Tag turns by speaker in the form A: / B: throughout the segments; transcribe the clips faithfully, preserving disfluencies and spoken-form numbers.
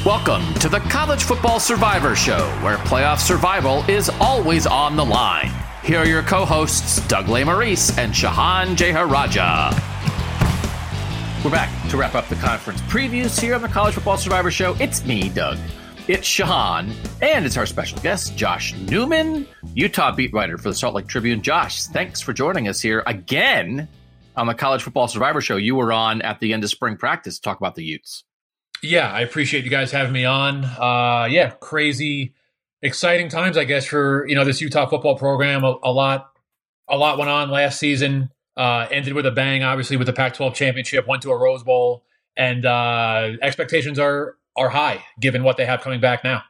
A: Welcome to the College Football Survivor Show, where playoff survival is always on the line. Here are your co-hosts, Doug Lesmerises and Shahan Jeyarajah. We're back to wrap up the conference previews here on the College Football Survivor Show. It's me, Doug. It's Shahan, and it's our special guest, Josh Newman, Utah beat writer for the Salt Lake Tribune. Josh, thanks for joining us here again on the College Football Survivor Show. You were on at the end of spring practice to talk about the Utes.
B: Yeah, I appreciate you guys having me on. Uh, yeah, crazy, exciting times, I guess, for you know this Utah football program. A, a lot, a lot went on last season. Uh, ended with a bang, obviously, with the Pac twelve championship. Went to a Rose Bowl, and uh, expectations are are high given what they have coming back now.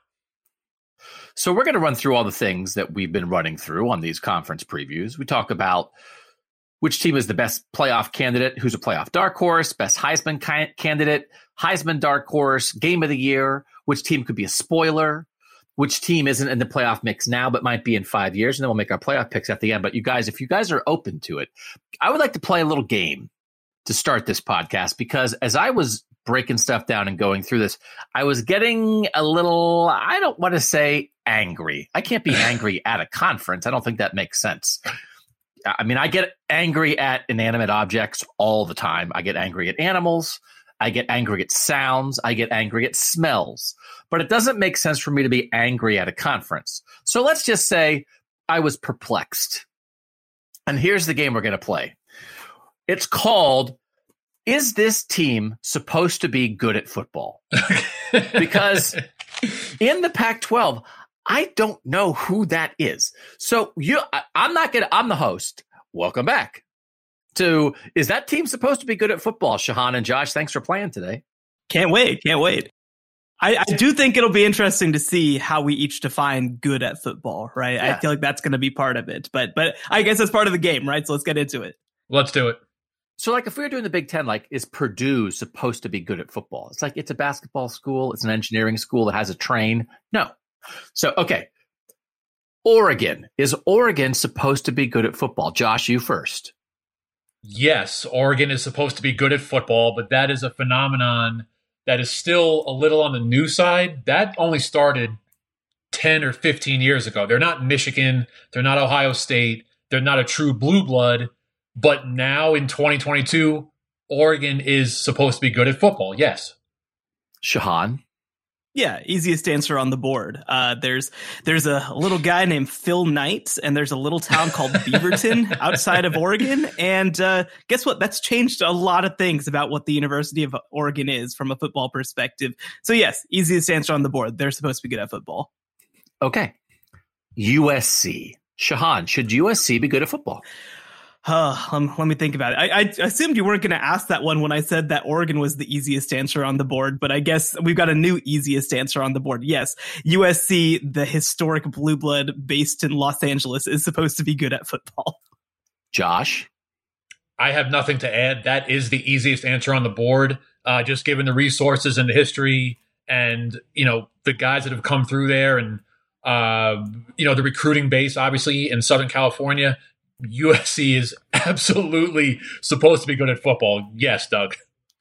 A: So we're going to run through all the things that we've been running through on these conference previews. We talk about which team is the best playoff candidate, who's a playoff dark horse, best Heisman ki- candidate, Heisman dark horse, game of the year, which team could be a spoiler, which team isn't in the playoff mix now but might be in five years, and then we'll make our playoff picks at the end. But you guys, if you guys are open to it, I would like to play a little game to start this podcast, because as I was breaking stuff down and going through this, I was getting a little, I don't want to say angry. I can't be angry at a conference. I don't think that makes sense. I mean, I get angry at inanimate objects all the time. I get angry at animals. I get angry at sounds. I get angry at smells. But it doesn't make sense for me to be angry at a conference. So let's just say I was perplexed. And here's the game we're going to play. It's called, Is This Team Supposed to Be Good at Football? Because in the Pac twelve, I don't know who that is. So you, I, I'm not going to, I'm the host. Welcome back to, Is That Team Supposed to Be Good at Football? Shahan and Josh, thanks for playing today.
C: Can't wait. Can't wait. I, I do think it'll be interesting to see how we each define good at football, right? Yeah. I feel like that's going to be part of it, but, but I guess it's part of the game, right? So let's get into it.
B: Let's do it.
A: So like if we were doing the Big Ten, like is Purdue supposed to be good at football? It's like, it's a basketball school. It's an engineering school that has a train. No. So, okay. Oregon. Is Oregon supposed to be good at football? Josh, you first.
B: Yes, Oregon is supposed to be good at football, but that is a phenomenon that is still a little on the new side. That only started ten or fifteen years ago. They're not Michigan. They're not Ohio State. They're not a true blue blood. But now in twenty twenty-two, Oregon is supposed to be good at football. Yes.
A: Shahan.
C: Yeah, easiest answer on the board. Uh, there's there's a little guy named Phil Knight, and there's a little town called Beaverton outside of Oregon. And uh, guess what? That's changed a lot of things about what the University of Oregon is from a football perspective. So yes, easiest answer on the board. They're supposed to be good at football.
A: Okay. U S C. Shahan, should U S C be good at football?
C: Uh, um, let me think about it. I, I assumed you weren't going to ask that one when I said that Oregon was the easiest answer on the board, but I guess we've got a new easiest answer on the board. Yes, U S C, the historic blue blood based in Los Angeles, is supposed to be good at football.
A: Josh?
B: I have nothing to add. That is the easiest answer on the board, uh, just given the resources and the history and, you know, the guys that have come through there and, uh, you know, the recruiting base, obviously, in Southern California. U S C is absolutely supposed to be good at football. Yes, Doug.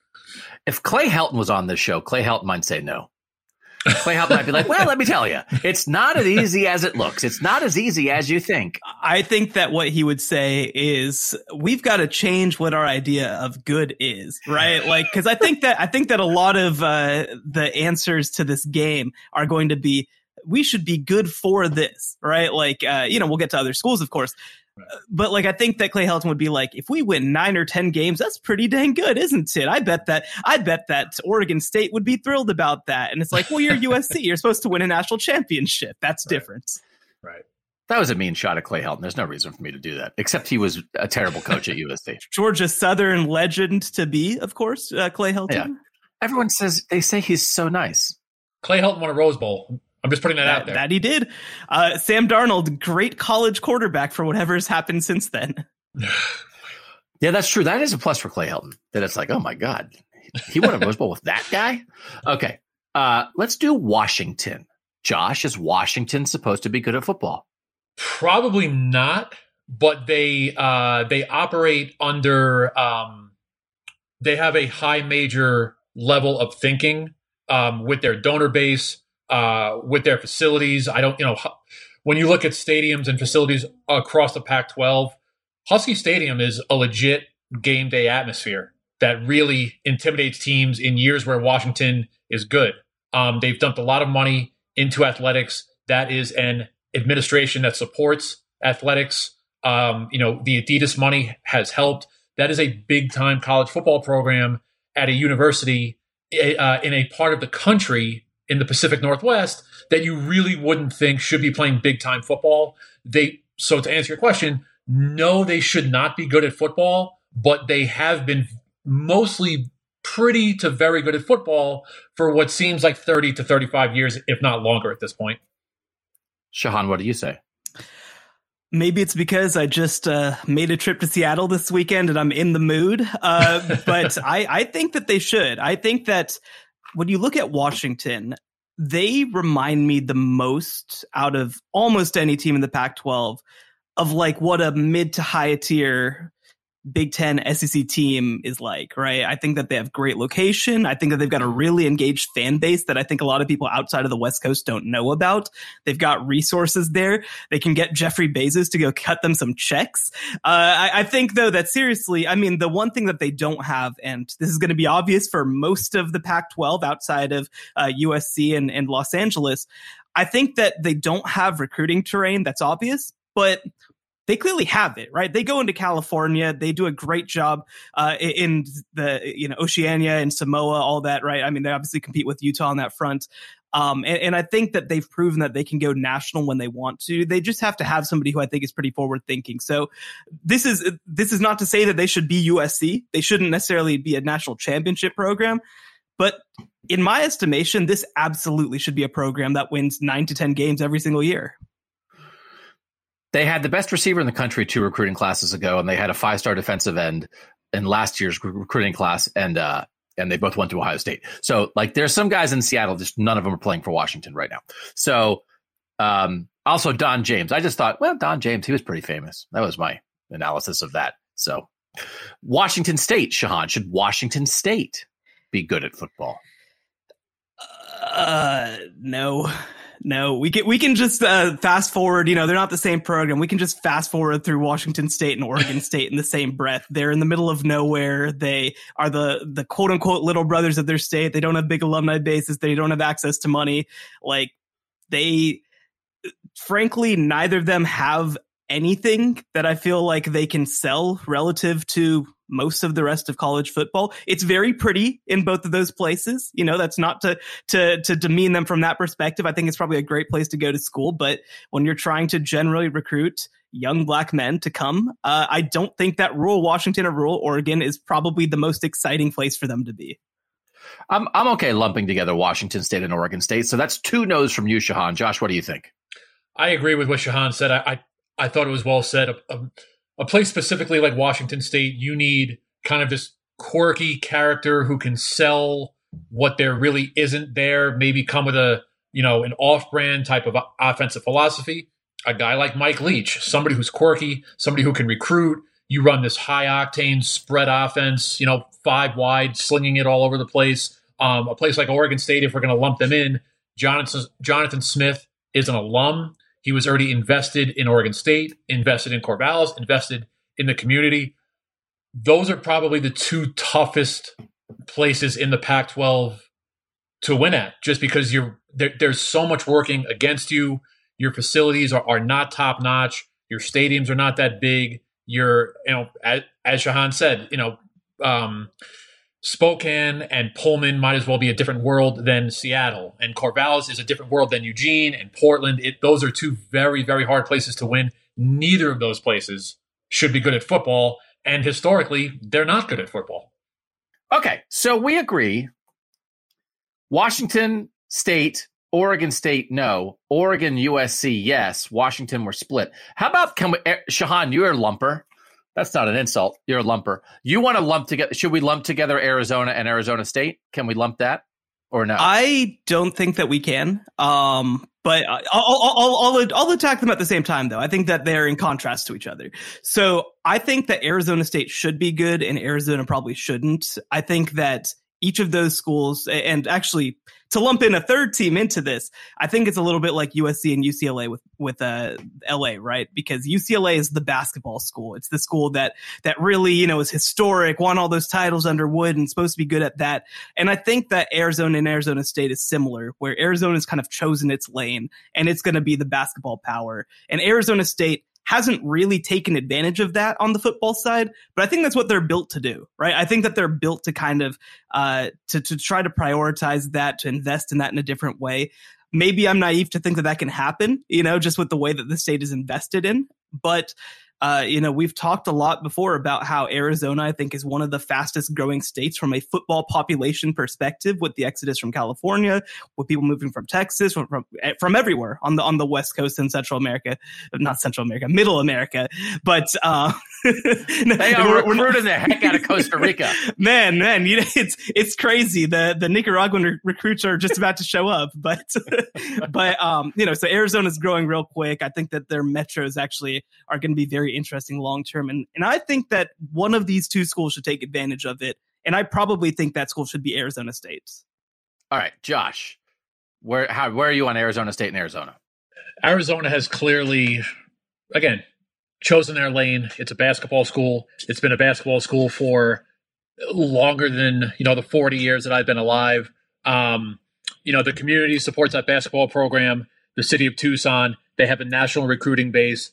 A: If Clay Helton was on this show, Clay Helton might say no. Clay Helton might be like, well, let me tell you, it's not as easy as it looks. It's not as easy as you think.
C: I think that what he would say is we've got to change what our idea of good is, right? Like, because I think that I think that a lot of uh, the answers to this game are going to be, we should be good for this, right? Like, uh, you know, we'll get to other schools, of course. But like, I think that Clay Helton would be like, if we win nine or ten games, that's pretty dang good, isn't it? I bet that I bet that Oregon State would be thrilled about that. And it's like, well, you're U S C. You're supposed to win a national championship. That's
B: right.
C: different.
B: Right.
A: That was a mean shot at Clay Helton. There's no reason for me to do that, except he was a terrible coach at U S C.
C: Georgia Southern legend to be, of course, uh, Clay Helton. Yeah.
A: Everyone says, they say he's so nice.
B: Clay Helton won a Rose Bowl. I'm just putting that,
C: that
B: out there.
C: That he did. Uh, Sam Darnold, great college quarterback for whatever has happened since then.
A: Yeah, that's true. That is a plus for Clay Helton. That it's like, oh my God, he won a Rose Bowl with that guy? Okay, uh, let's do Washington. Josh, is Washington supposed to be good at football?
B: Probably not, but they uh, they operate under um, they have a high major level of thinking um, with their donor base, uh, with their facilities. I don't, you know, when you look at stadiums and facilities across the Pac twelve, Husky Stadium is a legit game day atmosphere that really intimidates teams in years where Washington is good. Um, they've dumped a lot of money into athletics. That is an administration that supports athletics. Um, you know, the Adidas money has helped. That is a big time college football program at a university uh, in a part of the country in the Pacific Northwest that you really wouldn't think should be playing big time football. They, so to answer your question, no, they should not be good at football, but they have been mostly pretty to very good at football for what seems like thirty to thirty-five years, if not longer at this point.
A: Shahan, what do you say?
C: Maybe it's because I just uh, made a trip to Seattle this weekend and I'm in the mood. Uh, but I, I think that they should. I think that when you look at Washington, they remind me the most out of almost any team in the Pac twelve of like what a mid to high tier Big Ten S E C team is like, right? I think that they have great location. I think that they've got a really engaged fan base that I think a lot of people outside of the West Coast don't know about. They've got resources there. They can get Jeffrey Bezos to go cut them some checks. Uh, I, I think, though, that seriously, I mean, the one thing that they don't have, and this is going to be obvious for most of the Pac twelve outside of uh, U S C and, and Los Angeles, I think that they don't have recruiting terrain that's obvious, but they clearly have it, right? They go into California. They do a great job uh, in the, you know, Oceania and Samoa, all that, right? I mean, they obviously compete with Utah on that front. Um, and, and I think that they've proven that they can go national when they want to. They just have to have somebody who I think is pretty forward thinking. So this is, this is not to say that they should be U S C. They shouldn't necessarily be a national championship program. But in my estimation, this absolutely should be a program that wins nine to ten games every single year.
A: They had the best receiver in the country two recruiting classes ago, and they had a five-star defensive end in last year's recruiting class, and uh, and they both went to Ohio State. So, like, there's some guys in Seattle, just none of them are playing for Washington right now. So, um, also Don James. I just thought, well, Don James, he was pretty famous. That was my analysis of that. So, Washington State, Shahan, should Washington State be good at football?
C: Uh, no. No, we can we can just uh, fast forward. You know, they're not the same program. We can just fast forward through Washington State and Oregon State in the same breath. They're in the middle of nowhere. They are the the quote unquote little brothers of their state. They don't have big alumni bases. They don't have access to money. Like they, frankly, neither of them have anything that I feel like they can sell relative to most of the rest of college football. It's very pretty in both of those places. You know, that's not to to to demean them from that perspective. I think it's probably a great place to go to school. But when you're trying to generally recruit young black men to come, uh, I don't think that rural Washington or rural Oregon is probably the most exciting place for them to be.
A: I'm I'm okay lumping together Washington State and Oregon State. So that's two no's from you, Shahan. Josh, what do you think? I
B: agree with what Shahan said. I I, I thought it was well said. A, a, a place specifically like Washington State, you need kind of this quirky character who can sell what there really isn't there, maybe come with a, you know, an off-brand type of offensive philosophy. A guy like Mike Leach, somebody who's quirky, somebody who can recruit. You run this high-octane spread offense, you know, five wide, slinging it all over the place. Um, a place like Oregon State, if we're going to lump them in, Jonathan, Jonathan Smith is an alum. He was already invested in Oregon State, invested in Corvallis, invested in the community. Those are probably the two toughest places in the Pac twelve to win at, just because you're there, there's so much working against you. Your facilities are, are not top notch. Your stadiums are not that big. You're, you know, as, as Shahan said, you know, um, Spokane and Pullman might as well be a different world than Seattle, and Corvallis is a different world than Eugene and Portland. It, those are two very, very hard places to win. Neither of those places should be good at football, and historically, they're not good at football.
A: Okay, so we agree. Washington State, Oregon State, no. Oregon, U S C, yes. Washington, we're split. How about, can we, Shahan, you're a lumper. That's not an insult. You're a lumper. You want to lump together. Should we lump together Arizona and Arizona State? Can we lump that or no?
C: I don't think that we can. Um, but I'll, I'll, I'll, I'll attack them at the same time, though. I think that they're in contrast to each other. So I think that Arizona State should be good and Arizona probably shouldn't. I think that each of those schools, and actually to lump in a third team into this, I think it's a little bit like U S C and U C L A with, with uh, L A, right? Because U C L A is the basketball school. It's the school that, that really, you know, is historic, won all those titles under Wood and supposed to be good at that. And I think that Arizona and Arizona State is similar, where Arizona's kind of chosen its lane and it's going to be the basketball power. And Arizona State hasn't really taken advantage of that on the football side, but I think that's what they're built to do, right? I think that they're built to kind of, uh, to, to try to prioritize that, to invest in that in a different way. Maybe I'm naive to think that that can happen, you know, just with the way that the state is invested in. But, uh, you know, we've talked a lot before about how Arizona, I think, is one of the fastest growing states from a football population perspective, with the exodus from California, with people moving from Texas, from, from, from everywhere on the, on the West Coast and Central America, not Central America, Middle America. But, uh,
A: they are we're, recruiting we're, the heck out of Costa Rica.
C: Man, man, you know, it's, it's crazy. The, the Nicaraguan re- recruits are just about to show up, but, but, um, you know, so Arizona's growing real quick. I think that their metros actually are going to be very interesting long term. And, and I think that one of these two schools should take advantage of it. And I probably think that school should be Arizona State.
A: All right, Josh, where how where are you on Arizona State and Arizona?
B: Arizona has clearly, again, chosen their lane. It's a basketball school. It's been a basketball school for longer than, you know, the forty years that I've been alive. Um, you know, the community supports that basketball program. The city of Tucson, they have a national recruiting base.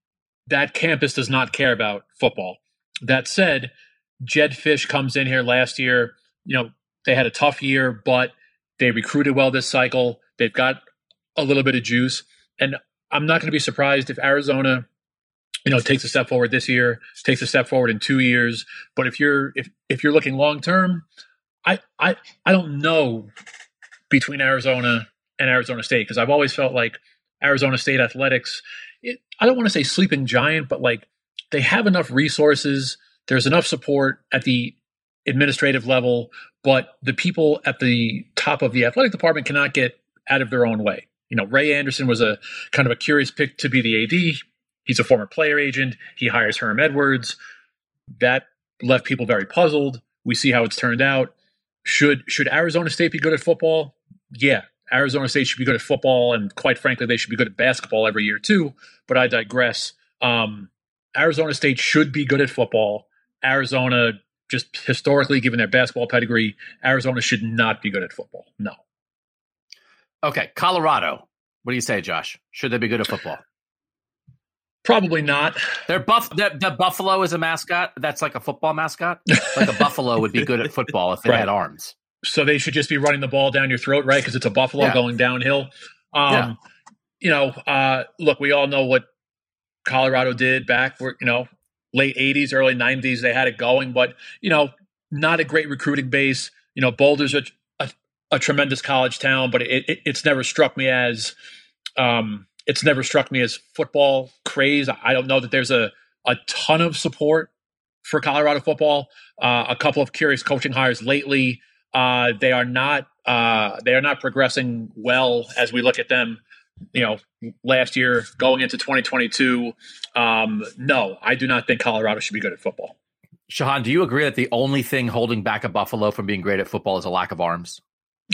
B: That campus does not care about football. That said, Jedd Fisch comes in here last year. You know, they had a tough year, but they recruited well this cycle. They've got a little bit of juice. And I'm not going to be surprised if Arizona, you know, takes a step forward this year, takes a step forward in two years. But if you're if if you're looking long term, I I I don't know between Arizona and Arizona State, because I've always felt like Arizona State athletics, it, I don't want to say sleeping giant, but like they have enough resources. There's enough support at the administrative level, but the people at the top of the athletic department cannot get out of their own way. You know, Ray Anderson was a kind of a curious pick to be the A D. He's a former player agent. He hires Herm Edwards. That left people very puzzled. We see how it's turned out. Should should Arizona State be good at football? Yeah. Arizona State should be good at football, and quite frankly, they should be good at basketball every year too. But I digress. Um, Arizona State should be good at football. Arizona, just historically, given their basketball pedigree, Arizona should not be good at football. No.
A: Okay, Colorado. What do you say, Josh? Should they be good at football?
B: Probably not.
A: They're buff. The, the buffalo is a mascot. That's like a football mascot. Like a buffalo would be good at football if it right. had arms.
B: So they should just be running the ball down your throat, right? Because it's a buffalo yeah. going downhill. Um, yeah. You know, uh, look, we all know what Colorado did back, where, you know, late eighties, early nineties. They had it going, but, you know, not a great recruiting base. You know, Boulder's a, a, a tremendous college town, but it, it, it's never struck me as um, it's never struck me as football craze. I don't know that there's a, a ton of support for Colorado football. Uh, a couple of curious coaching hires lately. Uh, they are not uh, they are not progressing well as we look at them. You know, last year going into twenty twenty-two. Um, no, I do not think Colorado should be good at football.
A: Shahan, do you agree that the only thing holding back a Buffalo from being great at football is a lack of arms?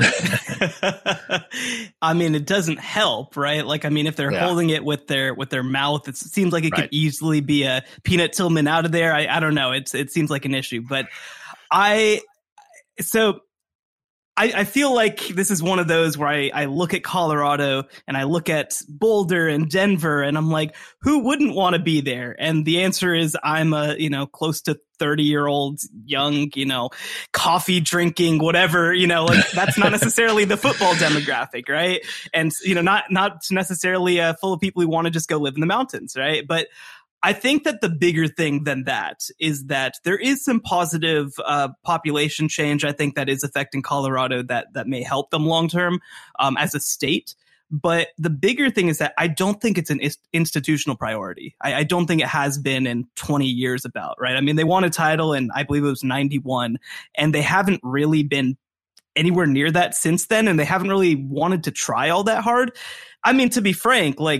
C: I mean, it doesn't help, right? Like, I mean, if they're yeah. holding it with their with their mouth, it seems like it right. could easily be a Peanut Tillman out of there. I, I don't know. It's it seems like an issue, but I so. I, I feel like this is one of those where I, I look at Colorado and I look at Boulder and Denver and I'm like, who wouldn't want to be there? And the answer is I'm a, you know, close to thirty year old, young, you know, coffee drinking, whatever, you know, like that's not necessarily the football demographic, right? And, you know, not, not necessarily uh, full of people who want to just go live in the mountains, right? But I think that the bigger thing than that is that there is some positive uh, population change, I think, that is affecting Colorado that that may help them long term um, as a state. But the bigger thing is that I don't think it's an ist- institutional priority. I, I don't think it has been in twenty years about, right? I mean, they won a title in, I believe it was ninety-one, and they haven't really been anywhere near that since then, and they haven't really wanted to try all that hard. I mean, to be frank, like,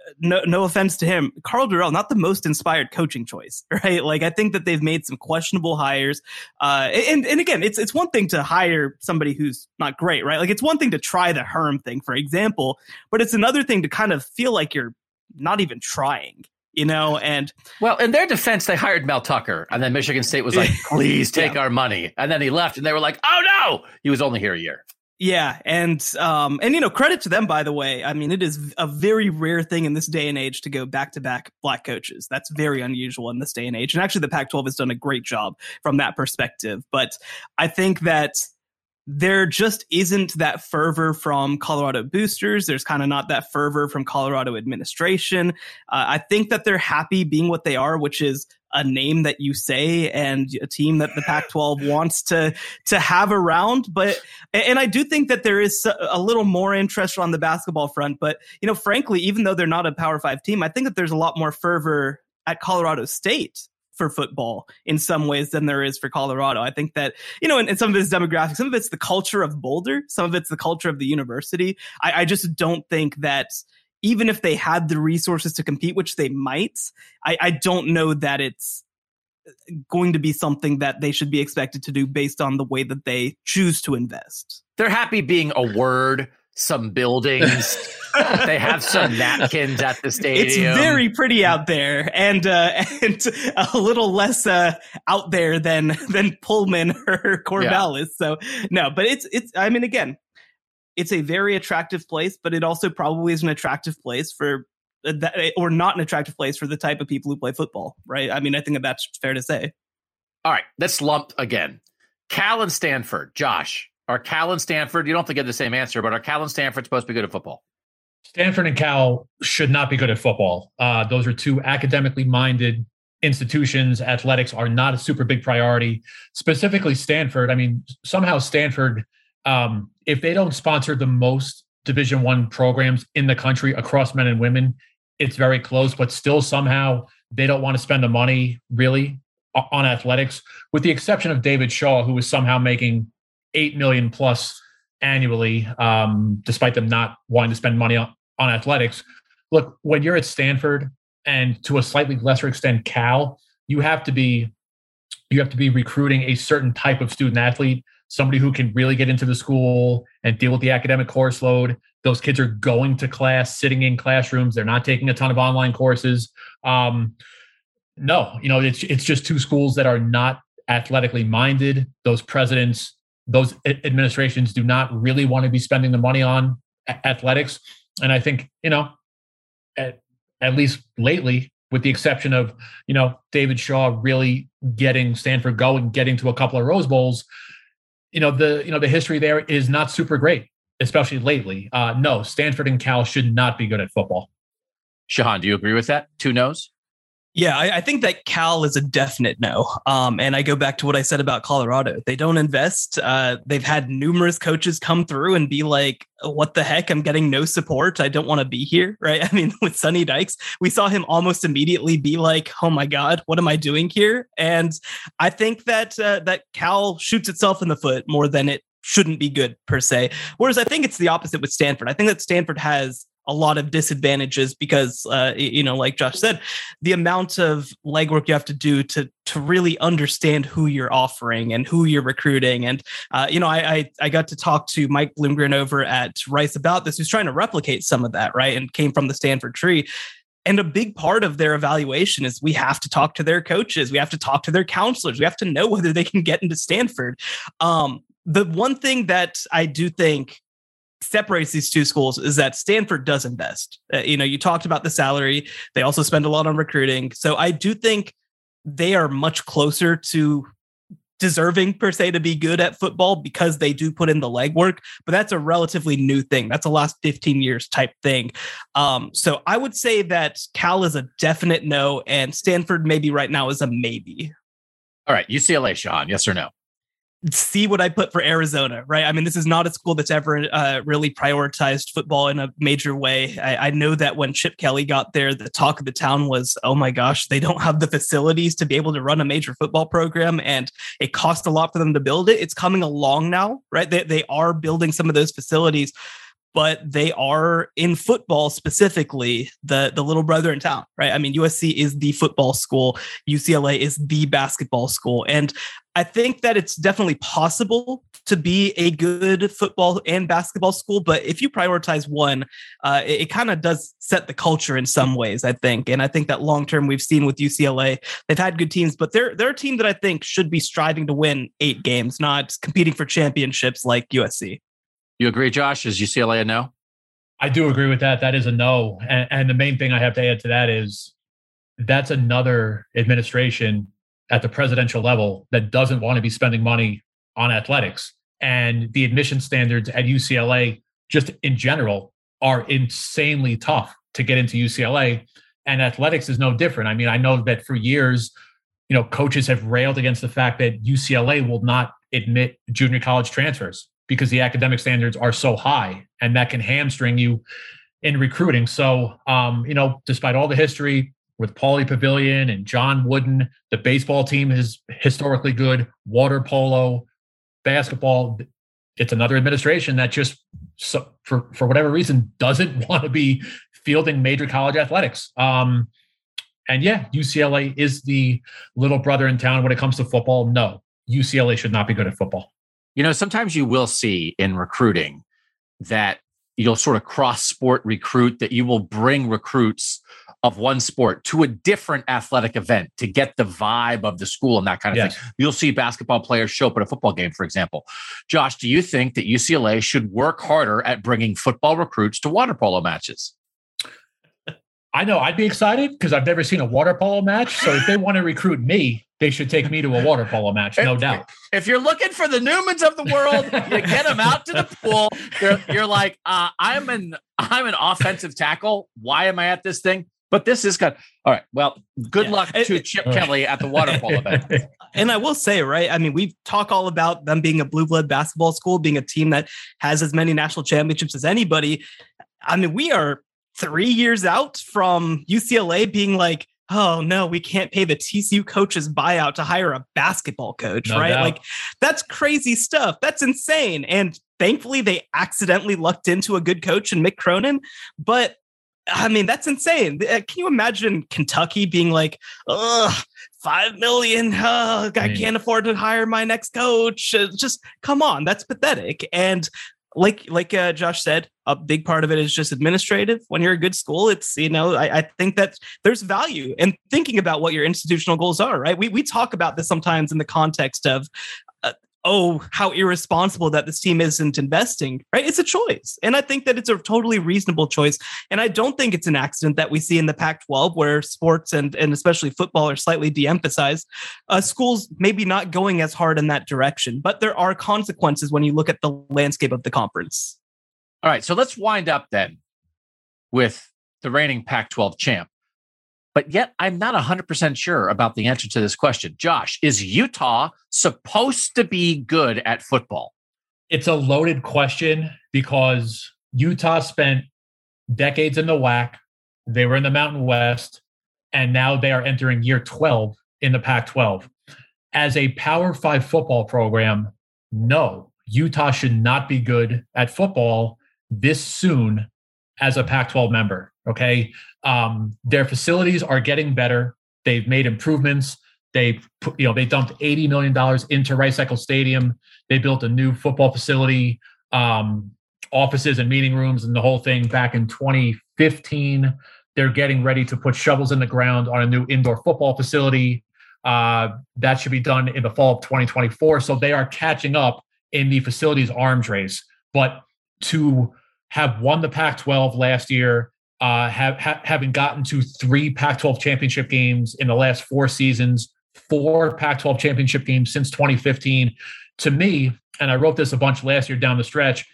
C: no, no offense to him, Karl Dorrell, not the most inspired coaching choice, right? Like, I think that they've made some questionable hires. Uh, and, and again, it's, it's one thing to hire somebody who's not great, right? Like, it's one thing to try the Herm thing, for example, but it's another thing to kind of feel like you're not even trying. You know, and
A: well, in their defense, they hired Mel Tucker, and then Michigan State was like, please take yeah. our money. And then he left, and they were like, oh, no, he was only here a year.
C: Yeah. And, um, and, you know, credit to them, by the way. I mean, it is a very rare thing in this day and age to go back to back black coaches. That's very unusual in this day and age. And actually, the Pac twelve has done a great job from that perspective. But I think that there just isn't that fervor from Colorado boosters. There's kind of not that fervor from Colorado administration. Uh, I think that they're happy being what they are, which is a name that you say and a team that the Pac twelve wants to to have around. But and I do think that there is a little more interest on the basketball front. But, you know, frankly, even though they're not a Power Five team, I think that there's a lot more fervor at Colorado State for football in some ways than there is for Colorado. I think that, you know, and, and some of it's demographics, some of it's the culture of Boulder, some of it's the culture of the university. I, I just don't think that even if they had the resources to compete, which they might, I, I don't know that it's going to be something that they should be expected to do based on the way that they choose to invest.
A: They're happy being a word, some buildings. They have some napkins at the stadium.
C: It's very pretty out there, and uh, and a little less uh, out there than than Pullman or Corvallis. Yeah. So no, but it's it's. I mean, again, it's a very attractive place, but it also probably is an attractive place for that, or not an attractive place for the type of people who play football, right? I mean, I think that that's fair to say.
A: All right, let's lump again. Cal and Stanford, Josh. Are Cal and Stanford, you don't have to give the same answer, but are Cal and Stanford supposed to be good at football?
B: Stanford and Cal should not be good at football. Uh, those are two academically minded institutions. Athletics are not a super big priority. Specifically Stanford, I mean, somehow Stanford, um, if they don't sponsor the most Division One programs in the country across men and women, it's very close, but still somehow they don't want to spend the money really on athletics, with the exception of David Shaw, who is somehow making eight million plus annually, um, despite them not wanting to spend money on, on athletics. Look, when you're at Stanford and to a slightly lesser extent Cal, you have to be you have to be recruiting a certain type of student athlete, somebody who can really get into the school and deal with the academic course load. Those kids are going to class, sitting in classrooms. They're not taking a ton of online courses. Um, no, you know, it's it's just two schools that are not athletically minded. Those presidents, those administrations do not really want to be spending the money on a- athletics. And I think, you know, at, at least lately, with the exception of, you know, David Shaw really getting Stanford going, getting to a couple of Rose Bowls, you know, the, you know, the history there is not super great, especially lately. Uh, no, Stanford and Cal should not be good at football.
A: Shahan, do you agree with that? Two no's?
C: Yeah, I, I think that Cal is a definite no. Um, and I go back to what I said about Colorado. They don't invest. Uh, they've had numerous coaches come through and be like, what the heck? I'm getting no support. I don't want to be here. Right. I mean, with Sonny Dykes, we saw him almost immediately be like, oh, my God, what am I doing here? And I think that uh, that Cal shoots itself in the foot more than it shouldn't be good, per se. Whereas I think it's the opposite with Stanford. I think that Stanford has a lot of disadvantages because, uh, you know, like Josh said, the amount of legwork you have to do to to really understand who you're offering and who you're recruiting. And, uh, you know, I, I I got to talk to Mike Bloomgren over at Rice about this, who's trying to replicate some of that, right? And came from the Stanford tree. And a big part of their evaluation is we have to talk to their coaches. We have to talk to their counselors. We have to know whether they can get into Stanford. Um, the one thing that I do think separates these two schools is that Stanford does invest. Uh, you know, you talked about the salary. They also spend a lot on recruiting. So I do think they are much closer to deserving, per se, to be good at football because they do put in the legwork. But that's a relatively new thing. That's a last fifteen years type thing. Um, so I would say that Cal is a definite no, and Stanford maybe right now is a maybe.
A: All right, U C L A, Shahan, yes or no?
C: See what I put for Arizona, right? I mean, this is not a school that's ever uh, really prioritized football in a major way. I, I know that when Chip Kelly got there, the talk of the town was, oh my gosh, they don't have the facilities to be able to run a major football program. And it cost a lot for them to build it. It's coming along now, right? They, they are building some of those facilities. but they are in football specifically the the little brother in town, right? I mean, U S C is the football school, U C L A is the basketball school, and I think that it's definitely possible to be a good football and basketball school, but if you prioritize one, uh, it, it kind of does set the culture in some ways, I think. And I think that long term, we've seen with U C L A, they've had good teams, but they're they're a team that I think should be striving to win eight games, not competing for championships like U S C.
A: You agree, Josh? Is U C L A a no?
B: I do agree with that. That is a no. And, and the main thing I have to add to that is that's another administration at the presidential level that doesn't want to be spending money on athletics. And the admission standards at U C L A, just in general, are insanely tough to get into U C L A. And athletics is no different. I mean, I know that for years, you know, coaches have railed against the fact that U C L A will not admit junior college transfers because the academic standards are so high, and that can hamstring you in recruiting. So, um, you know, despite all the history with Paulie Pavilion and John Wooden, the baseball team is historically good, water polo, basketball. It's another administration that just, so, for, for whatever reason, doesn't want to be fielding major college athletics. Um, and yeah, U C L A is the little brother in town when it comes to football. No, U C L A should not be good at football.
A: You know, sometimes you will see in recruiting that you'll sort of cross sport recruit, that you will bring recruits of one sport to a different athletic event to get the vibe of the school and that kind of
B: yes.
A: thing. You'll see basketball players show up at a football game, for example. Josh, do you think that U C L A should work harder at bringing football recruits to water polo matches?
B: I know I'd be excited because I've never seen a water polo match. So if they want to recruit me, they should take me to a water polo match, no
A: if,
B: doubt.
A: If you're looking for the Newmans of the world, you get them out to the pool. You're, you're like, uh, I'm an I'm an offensive tackle. Why am I at this thing? But this is good. All right. Well, good yeah. luck to it, Chip Kelly at the water polo event.
C: And I will say, right, I mean, we talk all about them being a blue blood basketball school, being a team that has as many national championships as anybody. I mean, we are three years out from U C L A being like, oh no, we can't pay the T C U coach's buyout to hire a basketball coach, no right? Doubt. Like, that's crazy stuff. That's insane. And thankfully they accidentally lucked into a good coach in Mick Cronin. But I mean, that's insane. Can you imagine Kentucky being like, ugh, five million, uh, I can't afford to hire my next coach. Just come on. That's pathetic. And Like like uh, Josh said, a big part of it is just administrative. When you're a good school, it's, you know, I, I think that there's value in thinking about what your institutional goals are, right? We we talk about this sometimes in the context of, uh, oh, how irresponsible that this team isn't investing, right? It's a choice. And I think that it's a totally reasonable choice. And I don't think it's an accident that we see in the Pac twelve where sports and, and especially football are slightly de-emphasized. Uh, schools maybe not going as hard in that direction, but there are consequences when you look at the landscape of the conference.
A: All right, so let's wind up then with the reigning Pac twelve champ. But yet I'm not one hundred percent sure about the answer to this question. Josh, is Utah supposed to be good at football?
B: It's a loaded question because Utah spent decades in the W A C. They were in the Mountain West, and now they are entering year twelve in the Pac twelve. As a Power Five football program, no, Utah should not be good at football this soon as a Pac twelve member. Okay. Um, their facilities are getting better. They've made improvements. They, you know, they dumped eighty million dollars into Rice Eccles Stadium. They built a new football facility, um, offices and meeting rooms and the whole thing back in twenty fifteen. They're getting ready to put shovels in the ground on a new indoor football facility. Uh, that should be done in the fall of twenty twenty-four. So they are catching up in the facilities arms race. But to have won the Pac twelve last year, uh, have, ha- having gotten to three Pac twelve championship games in the last four seasons, four Pac twelve championship games since twenty fifteen, to me, and I wrote this a bunch last year down the stretch,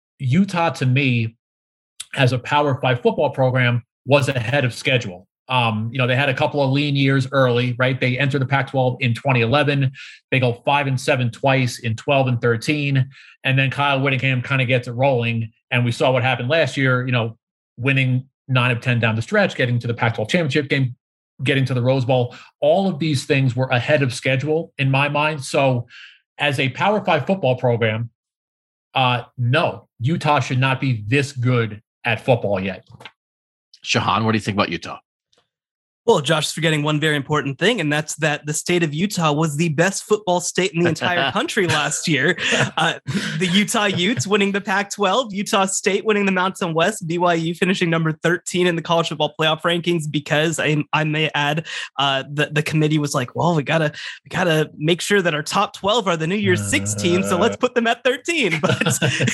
B: Utah to me as a Power Five football program was ahead of schedule. Um, you know, they had a couple of lean years early, right? They entered the Pac twelve in twenty eleven. They go five and seven twice in twelve and thirteen. And then Kyle Whittingham kind of gets it rolling. And we saw what happened last year, you know, winning nine of ten down the stretch, getting to the Pac twelve championship game, getting to the Rose Bowl. All of these things were ahead of schedule in my mind. So as a Power Five football program, Uh, no, Utah should not be this good at football yet.
A: Shahan, what do you think about Utah?
C: Well, Josh is forgetting one very important thing, and that's that the state of Utah was the best football state in the entire country last year. Uh, the Utah Utes winning the Pac twelve, Utah State winning the Mountain West, B Y U finishing number thirteen in the college football playoff rankings because I, I may add, uh, the, the committee was like, well, we gotta we gotta make sure that our top twelve are the New Year's Six team, so let's put them at thirteen. But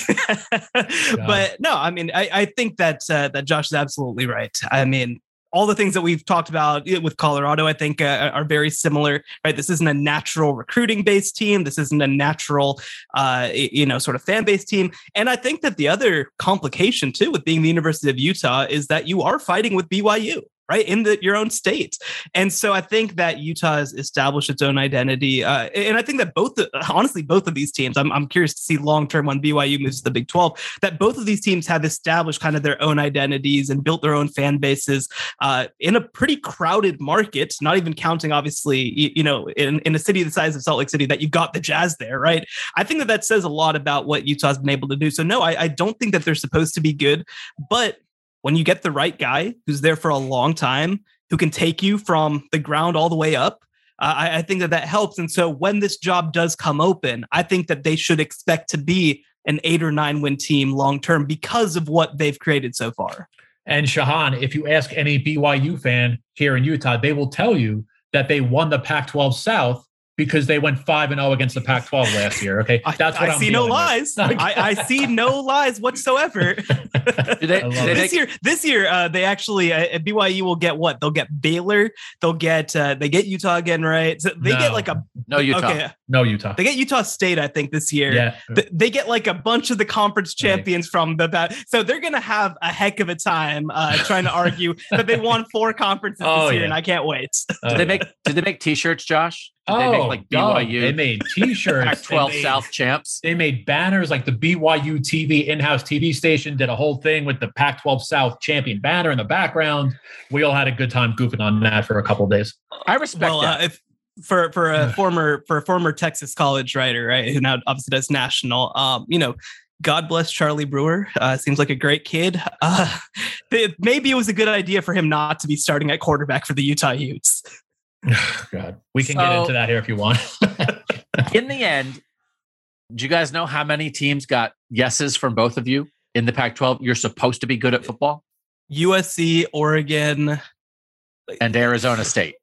C: but no, I mean, I, I think that uh, that Josh is absolutely right. I mean, all the things that we've talked about with Colorado, I think, uh, are very similar, right? This isn't a natural recruiting-based team. This isn't a natural, uh, you know, sort of fan-based team. And I think that the other complication, too, with being the University of Utah is that you are fighting with B Y U, right, in the, your own state. And so I think that Utah has established its own identity. Uh, and I think that both, honestly, both of these teams, I'm, I'm curious to see long-term when B Y U moves to the Big twelve, that both of these teams have established kind of their own identities and built their own fan bases uh, in a pretty crowded market, not even counting, obviously, you, you know, in, in a city the size of Salt Lake City, that you've got the Jazz there, right? I think that that says a lot about what Utah's been able to do. So no, I, I don't think that they're supposed to be good, but when you get the right guy who's there for a long time, who can take you from the ground all the way up, uh, I, I think that that helps. And so when this job does come open, I think that they should expect to be an eight or nine win team long term because of what they've created so far.
B: And Shahan, if you ask any B Y U fan here in Utah, they will tell you that they won the Pac twelve South because they went five and zero against the Pac twelve last year. Okay,
C: that's what I, I see. No lies. I, I see no lies whatsoever.
A: do they, do they
C: this
A: make-
C: year, this year, uh, they actually uh, B Y U will get what? They'll get Baylor. They'll get uh, they get Utah again, right? So they
B: no.
C: get like a
A: no Utah.
C: Okay.
B: No Utah.
C: They get Utah State, I think, this year.
B: Yeah.
C: Th- they get like a bunch of the conference champions right. from the bat. So they're gonna have a heck of a time uh, trying to argue that they won four conferences
B: oh,
C: this year,
B: yeah.
C: and I can't wait.
A: Oh, did they make? Did they make T-shirts, Josh? Did
B: oh,
A: they make like B Y U?
B: They made T-shirts.
A: Pac twelve
B: made,
A: South champs.
B: They made banners, like the B Y U T V in-house T V station did a whole thing with the Pac twelve South champion banner in the background. We all had a good time goofing on that for a couple of days.
A: I respect
C: well,
A: that.
C: Uh, if, for for a former for a former Texas college writer, right, who now obviously does national, um, you know. God bless Charlie Brewer. Uh, seems like a great kid. Uh, maybe it was a good idea for him not to be starting at quarterback for the Utah Utes.
B: God, we can
A: so,
B: get into that here if you want.
A: In the end, do you guys know how many teams got yeses from both of you in the Pac twelve? You're supposed to be good at football.
C: U S C, Oregon,
A: and Arizona State.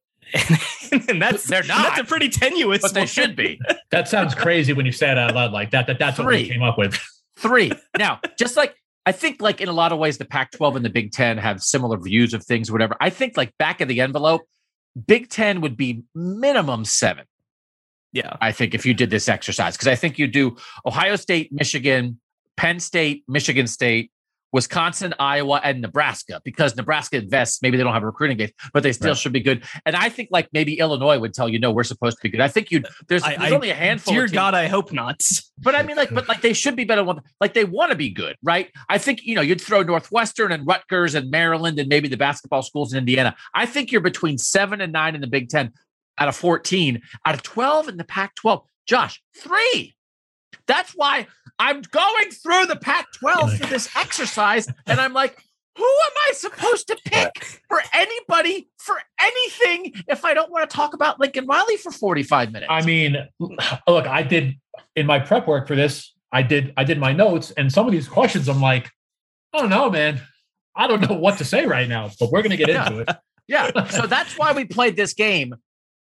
C: and that's
A: they're not.
C: That's a pretty tenuous,
A: but they
C: one.
A: should be.
B: That sounds crazy when you say it out loud like that. That that's Three. What we came up with.
A: Three. Now, just like I think, like in a lot of ways, the Pac twelve and the Big Ten have similar views of things, or whatever. I think, like back of the envelope, Big Ten would be minimum seven.
C: Yeah,
A: I think if you did this exercise, because I think you do Ohio State, Michigan, Penn State, Michigan State, Wisconsin, Iowa, and Nebraska, because Nebraska invests. Maybe they don't have a recruiting base, but they still right. should be good. And I think like maybe Illinois would tell you, no, we're supposed to be good. I think you there's,
C: I,
A: there's
C: I,
A: only a handful.
C: Dear
A: of
C: God, I hope not.
A: But I mean, like, but like they should be better. Like they want to be good, right? I think you know you'd throw Northwestern and Rutgers and Maryland and maybe the basketball schools in Indiana. I think you're between seven and nine in the Big Ten out of fourteen, out of twelve in the Pac twelve. Josh, three. That's why I'm going through the Pac twelve for this exercise, and I'm like, who am I supposed to pick for anybody, for anything, if I don't want to talk about Lincoln Riley for forty-five minutes?
B: I mean, look, I did, in my prep work for this, I did I did my notes, and some of these questions, I'm like, I don't know, man. I don't know what to say right now, but we're going to get
A: yeah.
B: into it.
A: Yeah, so that's why we played this game.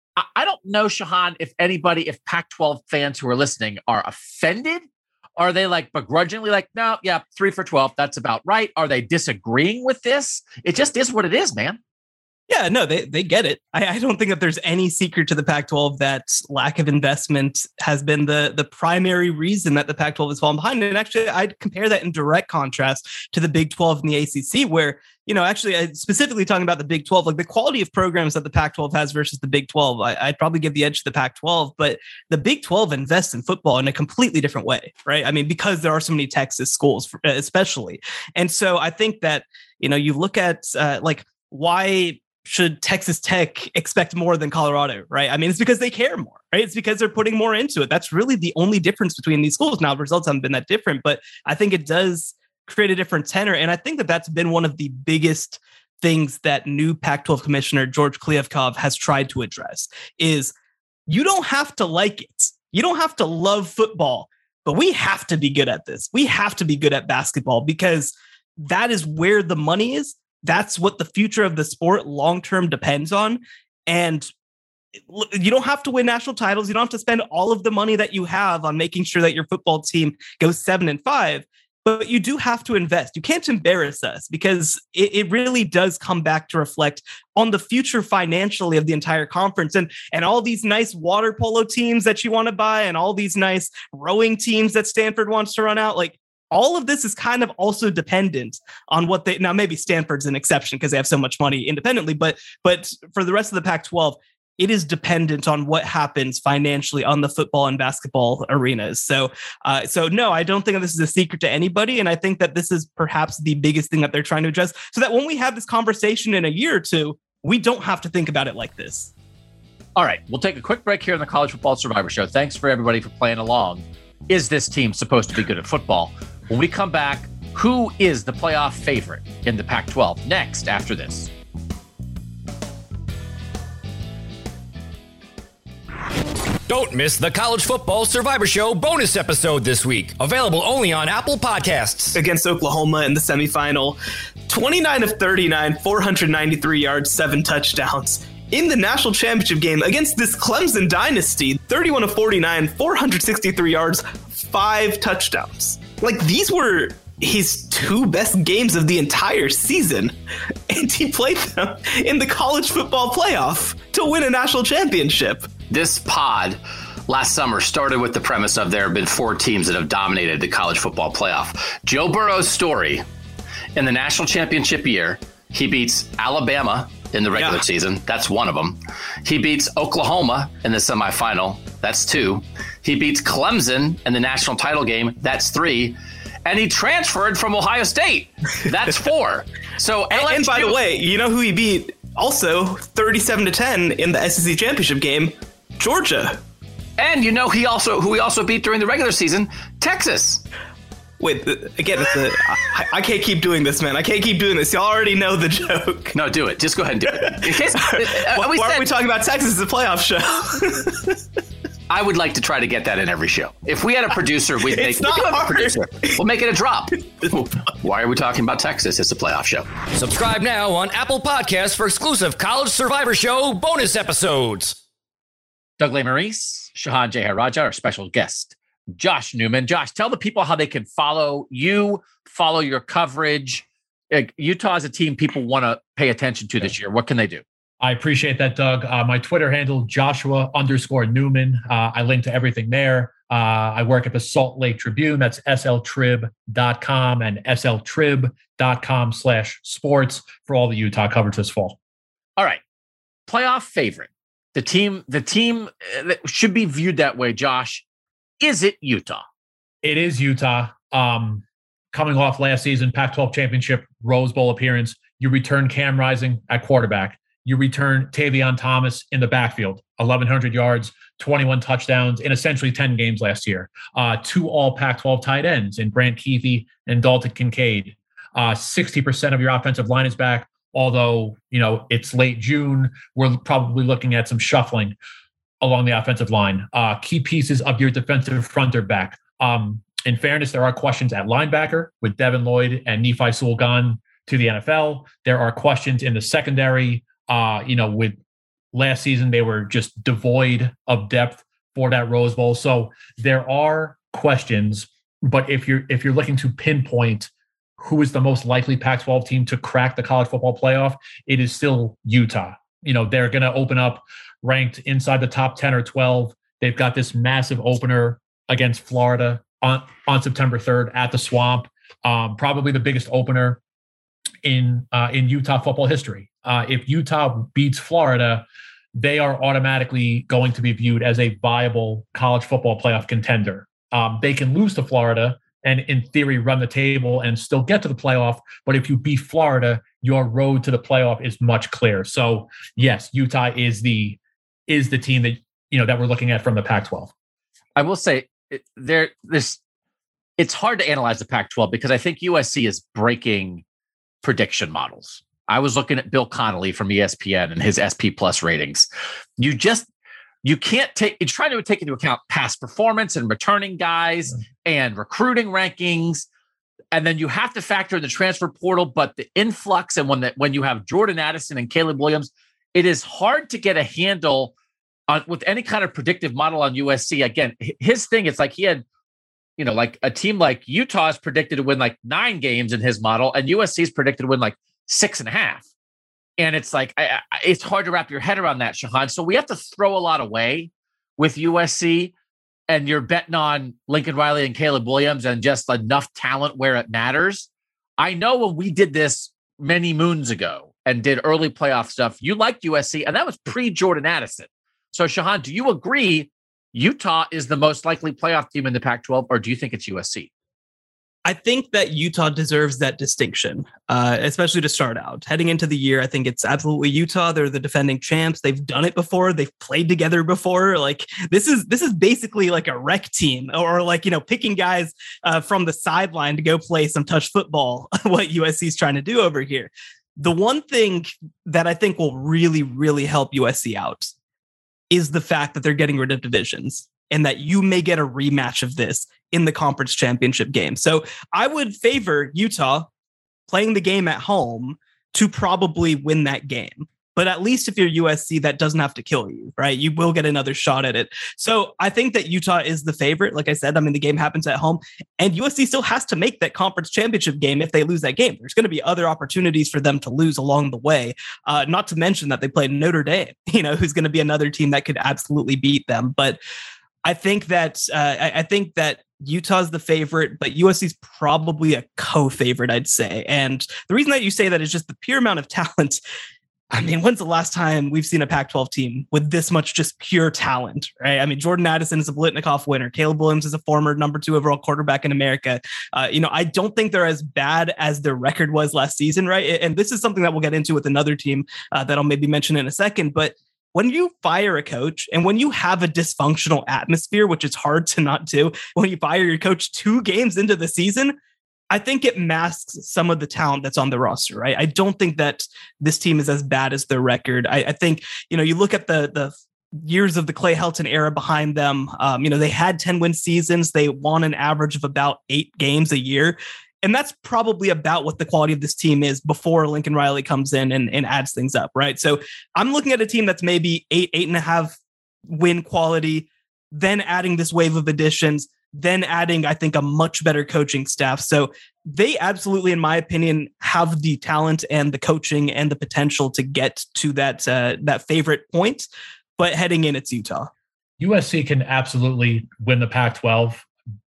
A: I don't know, Shahan, if anybody, if Pac twelve fans who are listening are offended. Are they like begrudgingly like, no, yeah, three for twelve. That's about right. Are they disagreeing with this? It just is what it is, man.
C: Yeah, no, they, they get it. I, I don't think that there's any secret to the Pac twelve that lack of investment has been the, the primary reason that the Pac twelve has fallen behind. And actually, I'd compare that in direct contrast to the Big twelve and the A C C, where, you know, actually specifically talking about the Big twelve, like the quality of programs that the Pac twelve has versus the Big twelve, I, I'd probably give the edge to the Pac twelve, but the Big twelve invests in football in a completely different way, right? I mean, because there are so many Texas schools, especially. And so I think that, you know, you look at uh, like why should Texas Tech expect more than Colorado, right? I mean, it's because they care more, right? It's because they're putting more into it. That's really the only difference between these schools. Now, the results haven't been that different, but I think it does create a different tenor. And I think that that's been one of the biggest things that new Pac twelve commissioner George Kliavkov has tried to address is you don't have to like it. You don't have to love football, but we have to be good at this. We have to be good at basketball because that is where the money is. That's what the future of the sport long-term depends on. And you don't have to win national titles. You don't have to spend all of the money that you have on making sure that your football team goes seven and five, but you do have to invest. You can't embarrass us because it, it really does come back to reflect on the future financially of the entire conference and, and all these nice water polo teams that you want to buy and all these nice rowing teams that Stanford wants to run out. Like, all of this is kind of also dependent on what they, now maybe Stanford's an exception because they have so much money independently, but, but for the rest of the Pac twelve, it is dependent on what happens financially on the football and basketball arenas. So, uh, so no, I don't think this is a secret to anybody. And I think that this is perhaps the biggest thing that they're trying to address so that when we have this conversation in a year or two, we don't have to think about it like this.
A: All right, we'll take a quick break here in the College Football Survivor Show. Thanks for everybody for playing along. Is this team supposed to be good at football? When we come back, who is the playoff favorite in the Pac twelve? Next, after this.
D: Don't miss the College Football Survivor Show bonus episode this week. Available only on Apple Podcasts.
C: Against Oklahoma in the semifinal, twenty-nine of thirty-nine, four hundred ninety-three yards, seven touchdowns. In the national championship game against this Clemson dynasty, thirty-one of forty-nine, four hundred sixty-three yards, five touchdowns. Like, these were his two best games of the entire season, and he played them in the college football playoff to win a national championship.
E: This pod last summer started with the premise of there have been four teams that have dominated the college football playoff. Joe Burrow's story in the national championship year, he beats Alabama in the regular yeah. season. That's one of them. He beats Oklahoma in the semifinal. That's two. He beats Clemson in the national title game. That's three. And he transferred from Ohio State. That's four. So,
C: and, and by the way, you know who he beat also thirty-seven to ten in the S E C championship game? Georgia.
E: And you know he also who he also beat during the regular season? Texas.
C: Wait, again, it's a, I, I can't keep doing this, man. I can't keep doing this. Y'all already know the joke.
E: No, do it. Just go ahead and do it. In case,
C: why,
E: uh, we
C: why
E: said,
C: are we talking about Texas as a playoff show?
E: I would like to try to get that in every show. If we had a producer, we'd make
C: it's not hard.
E: A producer. We'll make it a drop. Why are we talking about Texas? It's a playoff show.
D: Subscribe now on Apple Podcasts for exclusive College Survivor Show bonus episodes.
A: Doug Lesmerises, Shahan Jeharaja, our special guest, Josh Newman. Josh, tell the people how they can follow you, follow your coverage. Utah is a team people want to pay attention to this year. What can they do?
B: I appreciate that, Doug. Uh, my Twitter handle, Joshua underscore Newman. Uh, I link to everything there. Uh, I work at the Salt Lake Tribune. That's S L trib dot com and S L trib dot com slash sports for all the Utah coverage this fall.
A: All right. Playoff favorite. The team, the team that should be viewed that way, Josh. Is it Utah?
B: It is Utah. Um, coming off last season, Pac twelve championship, Rose Bowl appearance. You return Cam Rising at quarterback. You return Tavion Thomas in the backfield, eleven hundred yards, twenty-one touchdowns in essentially ten games last year. Uh, two all Pac twelve tight ends in Brant Kuithe and Dalton Kincaid. Uh, sixty percent of your offensive line is back, although, you know, it's late June. We're probably looking at some shuffling along the offensive line. Uh, key pieces of your defensive front are back. Um, in fairness, there are questions at linebacker with Devin Lloyd and Nephi Sewell gone to the N F L. There are questions in the secondary. Uh, you know, with last season, they were just devoid of depth for that Rose Bowl. So there are questions, but if you're if you're looking to pinpoint who is the most likely Pac twelve team to crack the college football playoff, it is still Utah. You know, they're going to open up ranked inside the top ten or twelve. They've got this massive opener against Florida on, on September third at the Swamp. Um, probably the biggest opener in uh, in Utah football history. Uh, if Utah beats Florida, they are automatically going to be viewed as a viable college football playoff contender. Um, they can lose to Florida, and in theory run the table and still get to the playoff. But if you beat Florida, your road to the playoff is much clearer. So yes, Utah is the is the team that you know that we're looking at from the Pac twelve.
A: I will say there this it's hard to analyze the Pac twelve because I think U S C is breaking prediction models. I was looking at Bill Connolly from E S P N and his S P Plus ratings. You just You can't take, you're trying to take into account past performance and returning guys and recruiting rankings. And then you have to factor in the transfer portal, but the influx and when that, when you have Jordan Addison and Caleb Williams, it is hard to get a handle on with any kind of predictive model on U S C. Again, his thing, it's like he had, you know, like a team like Utah is predicted to win like nine games in his model and U S C is predicted to win like six and a half. And it's like, I, I, it's hard to wrap your head around that, Shahan. So we have to throw a lot away with U S C, and you're betting on Lincoln Riley and Caleb Williams and just enough talent where it matters. I know when we did this many moons ago and did early playoff stuff, you liked U S C, and that was pre-Jordan Addison. So, Shahan, do you agree Utah is the most likely playoff team in the Pac twelve, or do you think it's U S C?
C: I think that Utah deserves that distinction, uh, especially to start out. Heading into the year, I think it's absolutely Utah. They're the defending champs. They've done it before. They've played together before. Like this is this is basically like a rec team, or like, you know, picking guys uh, from the sideline to go play some touch football, what U S C is trying to do over here. The one thing that I think will really, really help U S C out is the fact that they're getting rid of divisions, and that you may get a rematch of this in the conference championship game. So I would favor Utah playing the game at home to probably win that game. But at least if you're U S C, that doesn't have to kill you, right? You will get another shot at it. So I think that Utah is the favorite. Like I said, I mean, the game happens at home, and U S C still has to make that conference championship game if they lose that game. There's going to be other opportunities for them to lose along the way, uh, not to mention that they played Notre Dame, you know, who's going to be another team that could absolutely beat them. But I think that uh, I, I think that Utah's the favorite, but U S C's probably a co-favorite, I'd say. And the reason that you say that is just the pure amount of talent. I mean, when's the last time we've seen a Pac twelve team with this much just pure talent, right? I mean, Jordan Addison is a Biletnikoff winner. Caleb Williams is a former number two overall quarterback in America. Uh, you know, I don't think they're as bad as their record was last season, right? And this is something that we'll get into with another team uh, that I'll maybe mention in a second, but when you fire a coach and when you have a dysfunctional atmosphere, which is hard to not do, when you fire your coach two games into the season, I think it masks some of the talent that's on the roster, right? I don't think that this team is as bad as their record. I, I think, you know, you look at the the years of the Clay Helton era behind them. Um, you know, they had ten win seasons. They won an average of about eight games a year. And that's probably about what the quality of this team is before Lincoln Riley comes in and, and adds things up, right? So I'm looking at a team that's maybe eight, eight and a half win quality, then adding this wave of additions, then adding, I think, a much better coaching staff. So they absolutely, in my opinion, have the talent and the coaching and the potential to get to that, uh, that favorite point. But heading in, it's Utah.
B: U S C can absolutely win the Pac twelve.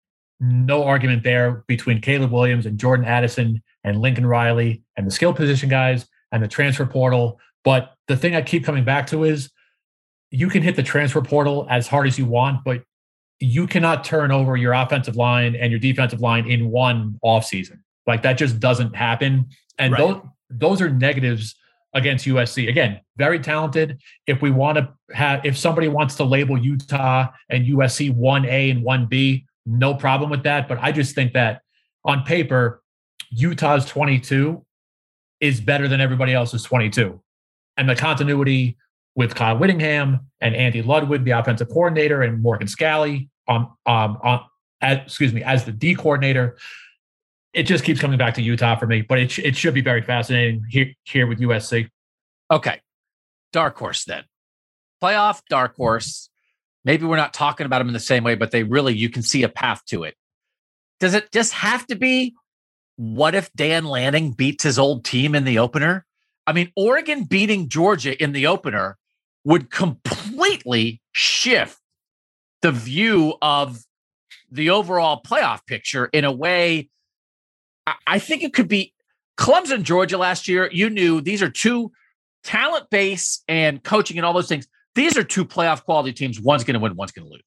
B: No argument there between Caleb Williams and Jordan Addison and Lincoln Riley and the skill position guys and the transfer portal. But the thing I keep coming back to is you can hit the transfer portal as hard as you want, but you cannot turn over your offensive line and your defensive line in one offseason. Like that just doesn't happen. And right. those, those are negatives against U S C. Again, very talented. If we want to have, if somebody wants to label Utah and U S C one A and one B, no problem with that. But I just think that on paper, Utah's twenty-two is better than everybody else's twenty-two. And the continuity with Kyle Whittingham and Andy Ludwig, the offensive coordinator, and Morgan Scalley, um, um, um, as, excuse me, as the D coordinator, it just keeps coming back to Utah for me. But it, sh- it should be very fascinating here, here with U S C.
A: Okay. Dark horse then. Playoff dark horse. Maybe we're not talking about them in the same way, but they really, you can see a path to it. Does it just have to be, what if Dan Lanning beats his old team in the opener? I mean, Oregon beating Georgia in the opener would completely shift the view of the overall playoff picture in a way. I, I think it could be Clemson, Georgia last year. You knew these are two talent base and coaching and all those things. These are two playoff quality teams. One's going to win, one's going to lose.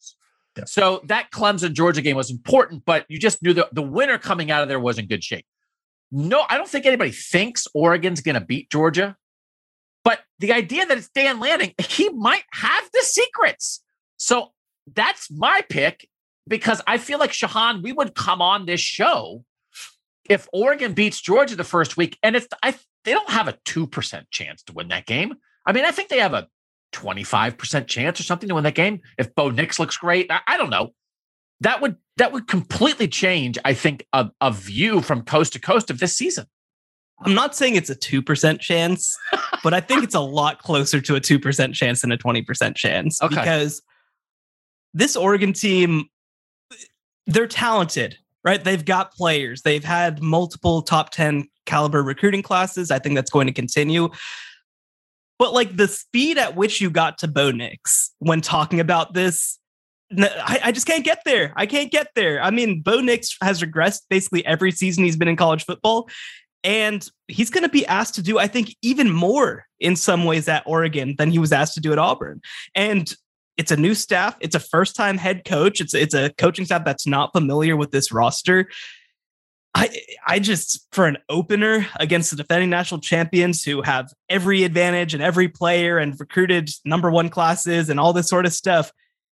A: Yeah. So that Clemson Georgia game was important, but you just knew the, the winner coming out of there was in good shape. No, I don't think anybody thinks Oregon's going to beat Georgia, but the idea that it's Dan Lanning, he might have the secrets. So that's my pick, because I feel like, Shahan, we would come on this show if Oregon beats Georgia the first week, and it's I they don't have a two percent chance to win that game. I mean, I think they have a twenty-five percent chance or something to win that game if Bo Nix looks great. I, I don't know. That would that would completely change, I think, a, a view from coast to coast of this season.
C: I'm not saying it's a two percent chance, but I think it's a lot closer to a two percent chance than a twenty percent chance. Okay. Because this Oregon team, they're talented, right? They've got players. They've had multiple top ten caliber recruiting classes. I think that's going to continue. But like the speed at which you got to Bo Nix when talking about this, I, I just can't get there. I can't get there. I mean, Bo Nix has regressed basically every season he's been in college football. And he's going to be asked to do, I think, even more in some ways at Oregon than he was asked to do at Auburn. And it's a new staff. It's a first-time head coach. It's, it's a coaching staff that's not familiar with this roster. I I just, for an opener against the defending national champions who have every advantage and every player and recruited number one classes and all this sort of stuff,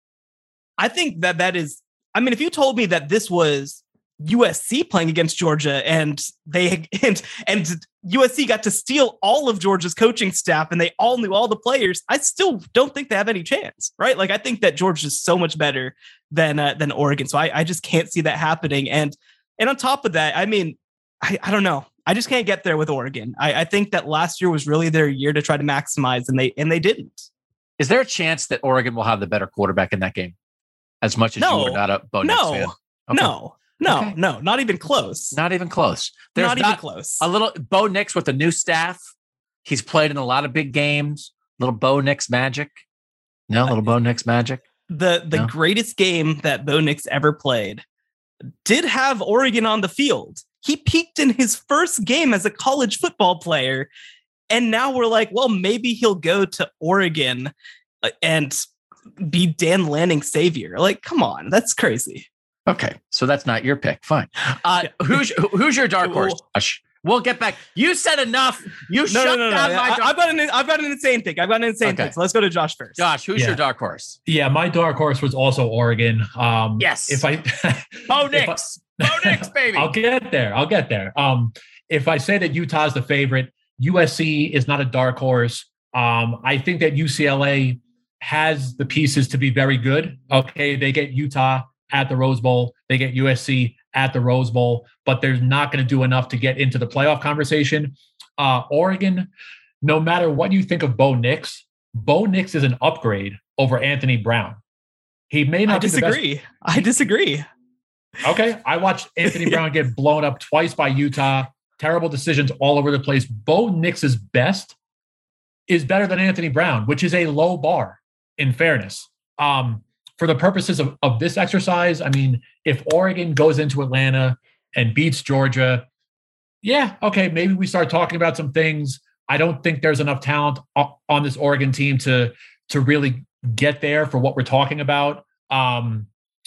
C: I think that that is, I mean, if you told me that this was U S C playing against Georgia and they and and U S C got to steal all of Georgia's coaching staff and they all knew all the players, I still don't think they have any chance, right? Like, I think that Georgia is so much better than uh, than Oregon, so I, I just can't see that happening. And And on top of that, I mean, I, I don't know. I just can't get there with Oregon. I, I think that last year was really their year to try to maximize, and they and they didn't.
A: Is there a chance that Oregon will have the better quarterback in that game? As much as
C: no,
A: you were not a Bo Nix
C: no,
A: fan?
C: Okay. No, no,
A: okay.
C: no, not even close.
A: Not even close. There's
C: not,
A: not
C: even close.
A: A little Bo Nix with the new staff. He's played in a lot of big games. Little Bo Nix magic. No, little Bo Nix magic.
C: The the no? greatest game that Bo Nix ever played did have Oregon on the field. He peaked in his first game as a college football player. And now we're like, well, maybe he'll go to Oregon and be Dan Lanning's savior. Like, come on, that's crazy.
A: Okay, so that's not your pick. Fine. Uh, who's who's your dark horse? We'll get back. You said enough. You no, shut no, no, down no. my.
C: I, I've got an I've got an insane pick. I've got an insane okay. pick. So let's go to Josh first.
A: Josh, who's
B: yeah.
A: your dark horse?
B: Yeah, my dark horse was also Oregon. Um,
A: yes.
B: If I
A: Bo Nix, Bo Nix, baby.
B: I'll get there. I'll get there. Um, if I say that Utah's the favorite, U S C is not a dark horse. Um, I think that U C L A has the pieces to be very good. Okay, they get Utah at the Rose Bowl. They get U S C at the Rose Bowl, but they're not going to do enough to get into the playoff conversation. Uh, Oregon, no matter what you think of Bo Nix, Bo Nix is an upgrade over Anthony Brown. He may not
C: I disagree.
B: Be the best.
C: I disagree.
B: Okay, I watched Anthony Brown get blown up twice by Utah. Terrible decisions all over the place. Bo Nix's best is better than Anthony Brown, which is a low bar, in fairness. Um, For the purposes of, of this exercise, I mean, if Oregon goes into Atlanta and beats Georgia, yeah, okay, maybe we start talking about some things. I don't think there's enough talent on this Oregon team to, to really get there for what we're talking about. Um,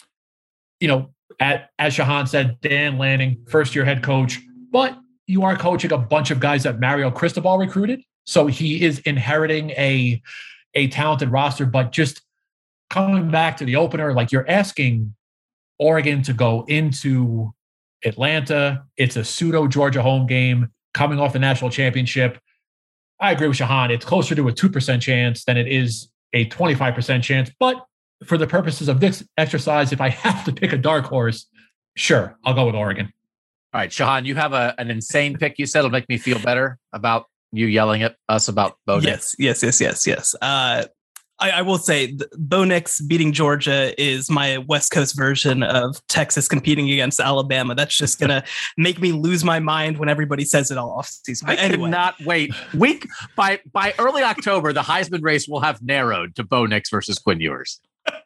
B: you know, at, as Shahan said, Dan Lanning, first-year head coach, but you are coaching a bunch of guys that Mario Cristobal recruited, so he is inheriting a, a talented roster, but just coming back to the opener, like you're asking Oregon to go into Atlanta. It's a pseudo Georgia home game coming off the national championship. I agree with Shahan. It's closer to a two percent chance than it is a twenty-five percent chance. But for the purposes of this exercise, if I have to pick a dark horse, sure, I'll go with Oregon.
A: All right, Shahan, you have a, an insane pick. You said it'll make me feel better about you yelling at us about Bo Nix.
C: Yes, yes, yes, yes, yes. Uh, I, I will say Bo Nix beating Georgia is my West Coast version of Texas competing against Alabama. That's just going to make me lose my mind when everybody says it all off season.
A: I anyway. cannot wait. Week by by early October, the Heisman race will have narrowed to Bo Nix versus Quinn Ewers.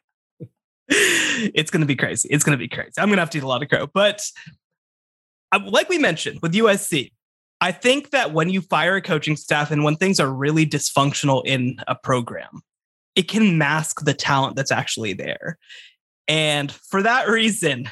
C: It's going to be crazy. It's going to be crazy. I'm going to have to eat a lot of crow. But uh, like we mentioned with U S C, I think that when you fire a coaching staff and when things are really dysfunctional in a program, it can mask the talent that's actually there. And for that reason,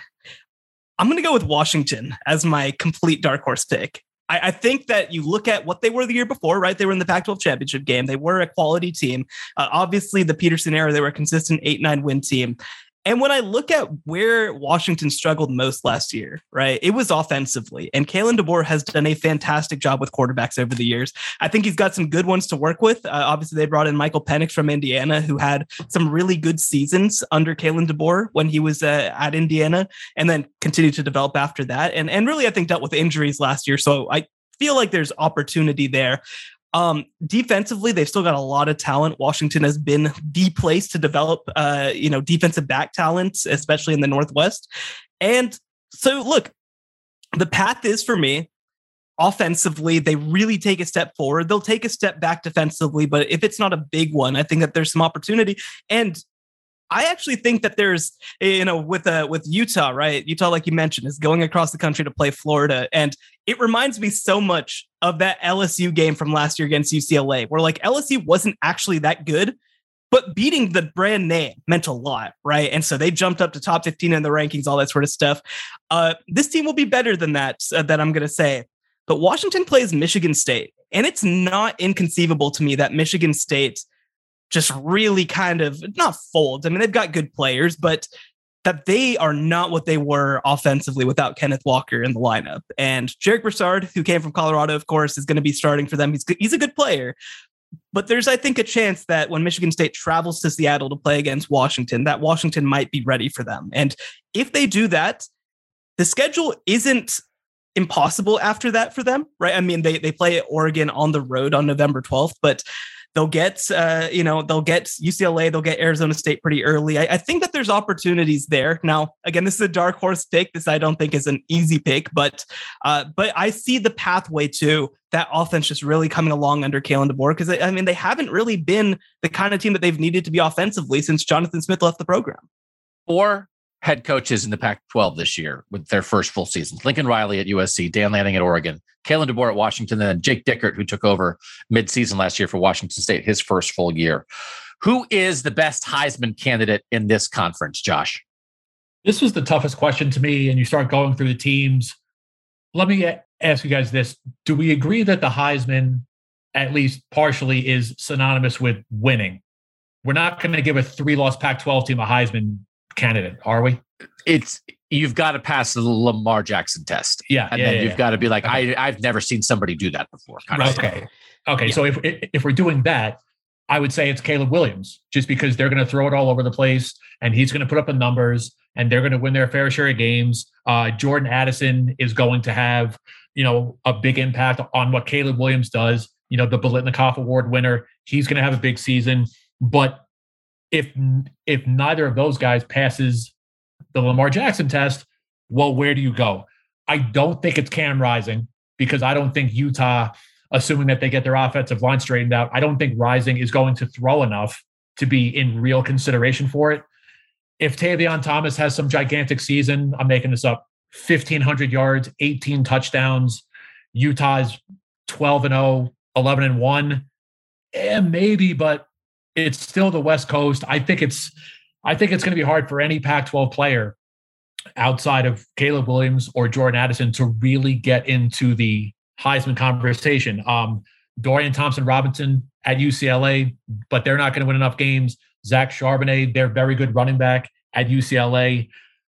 C: I'm going to go with Washington as my complete dark horse pick. I, I think that you look at what they were the year before, right? They were in the Pac twelve championship game. They were a quality team. Uh, obviously, the Peterson era, they were a consistent eight nine win team. And when I look at where Washington struggled most last year, right, it was offensively. And Kalen DeBoer has done a fantastic job with quarterbacks over the years. I think he's got some good ones to work with. Uh, obviously, they brought in Michael Penix from Indiana, who had some really good seasons under Kalen DeBoer when he was uh, at Indiana, and then continued to develop after that. And, and really, I think, dealt with injuries last year. So I feel like there's opportunity there. Um, defensively, they've still got a lot of talent. Washington has been the place to develop, uh, you know, defensive back talent, especially in the Northwest. And so, look, the path is for me. Offensively, they really take a step forward. They'll take a step back defensively, but if it's not a big one, I think that there's some opportunity. And I actually think that there's, you know, with uh, with Utah, right? Utah, like you mentioned, is going across the country to play Florida. And it reminds me so much of that L S U game from last year against U C L A, where like L S U wasn't actually that good, but beating the brand name meant a lot, right? And so they jumped up to top fifteen in the rankings, all that sort of stuff. Uh, this team will be better than that, uh, that I'm going to say. But Washington plays Michigan State, and it's not inconceivable to me that Michigan State just really kind of not folds. I mean, they've got good players, but that they are not what they were offensively without Kenneth Walker in the lineup. And Jarek Broussard, who came from Colorado, of course, is going to be starting for them. He's good, he's a good player, but there's, I think, a chance that when Michigan State travels to Seattle to play against Washington, that Washington might be ready for them. And if they do that, the schedule isn't impossible after that for them, right? I mean, they they play at Oregon on the road on November twelfth, but They'll get, uh, you know, they'll get U C L A, they'll get Arizona State pretty early. I, I think that there's opportunities there. Now, again, this is a dark horse pick. This I don't think is an easy pick, but uh, but I see the pathway to that offense just really coming along under Kalen DeBoer, because I mean, they haven't really been the kind of team that they've needed to be offensively since Jonathan Smith left the program.
A: Four head coaches in the Pac twelve this year with their first full seasons: Lincoln Riley at U S C, Dan Lanning at Oregon, Kalen DeBoer at Washington, and then Jake Dickert, who took over mid-season last year for Washington State, his first full year. Who is the best Heisman candidate in this conference, Josh?
B: This was the toughest question to me, and you start going through the teams. Let me ask you guys this. Do we agree that the Heisman, at least partially, is synonymous with winning? We're not going to give a three-loss Pac twelve team a Heisman candidate, are we?
A: It's you've got to pass the Lamar Jackson test.
B: Yeah.
A: And
B: yeah,
A: then
B: yeah,
A: you've
B: yeah.
A: got to be like,
B: okay.
A: I, I've never seen somebody do that before. Kind
B: Right.
A: of
B: Okay.
A: stuff.
B: Okay.
A: Yeah.
B: So if if we're doing that, I would say it's Caleb Williams, just because they're going to throw it all over the place and he's going to put up the numbers and they're going to win their fair share of games. Uh, Jordan Addison is going to have, you know, a big impact on what Caleb Williams does. You know, the Biletnikoff Award winner, he's going to have a big season. But if if neither of those guys passes the Lamar Jackson test, well, where do you go? I don't think it's Cam Rising, because I don't think Utah, assuming that they get their offensive line straightened out, I don't think Rising is going to throw enough to be in real consideration for it. If Tavion Thomas has some gigantic season, I'm making this up, fifteen hundred yards, eighteen touchdowns, Utah's twelve and oh, eleven and one, eh, maybe, but it's still the West Coast. I think it's I think it's going to be hard for any Pac twelve player outside of Caleb Williams or Jordan Addison to really get into the Heisman conversation. Um, Dorian Thompson-Robinson at U C L A, but they're not going to win enough games. Zach Charbonnet, they're very good running back at U C L A.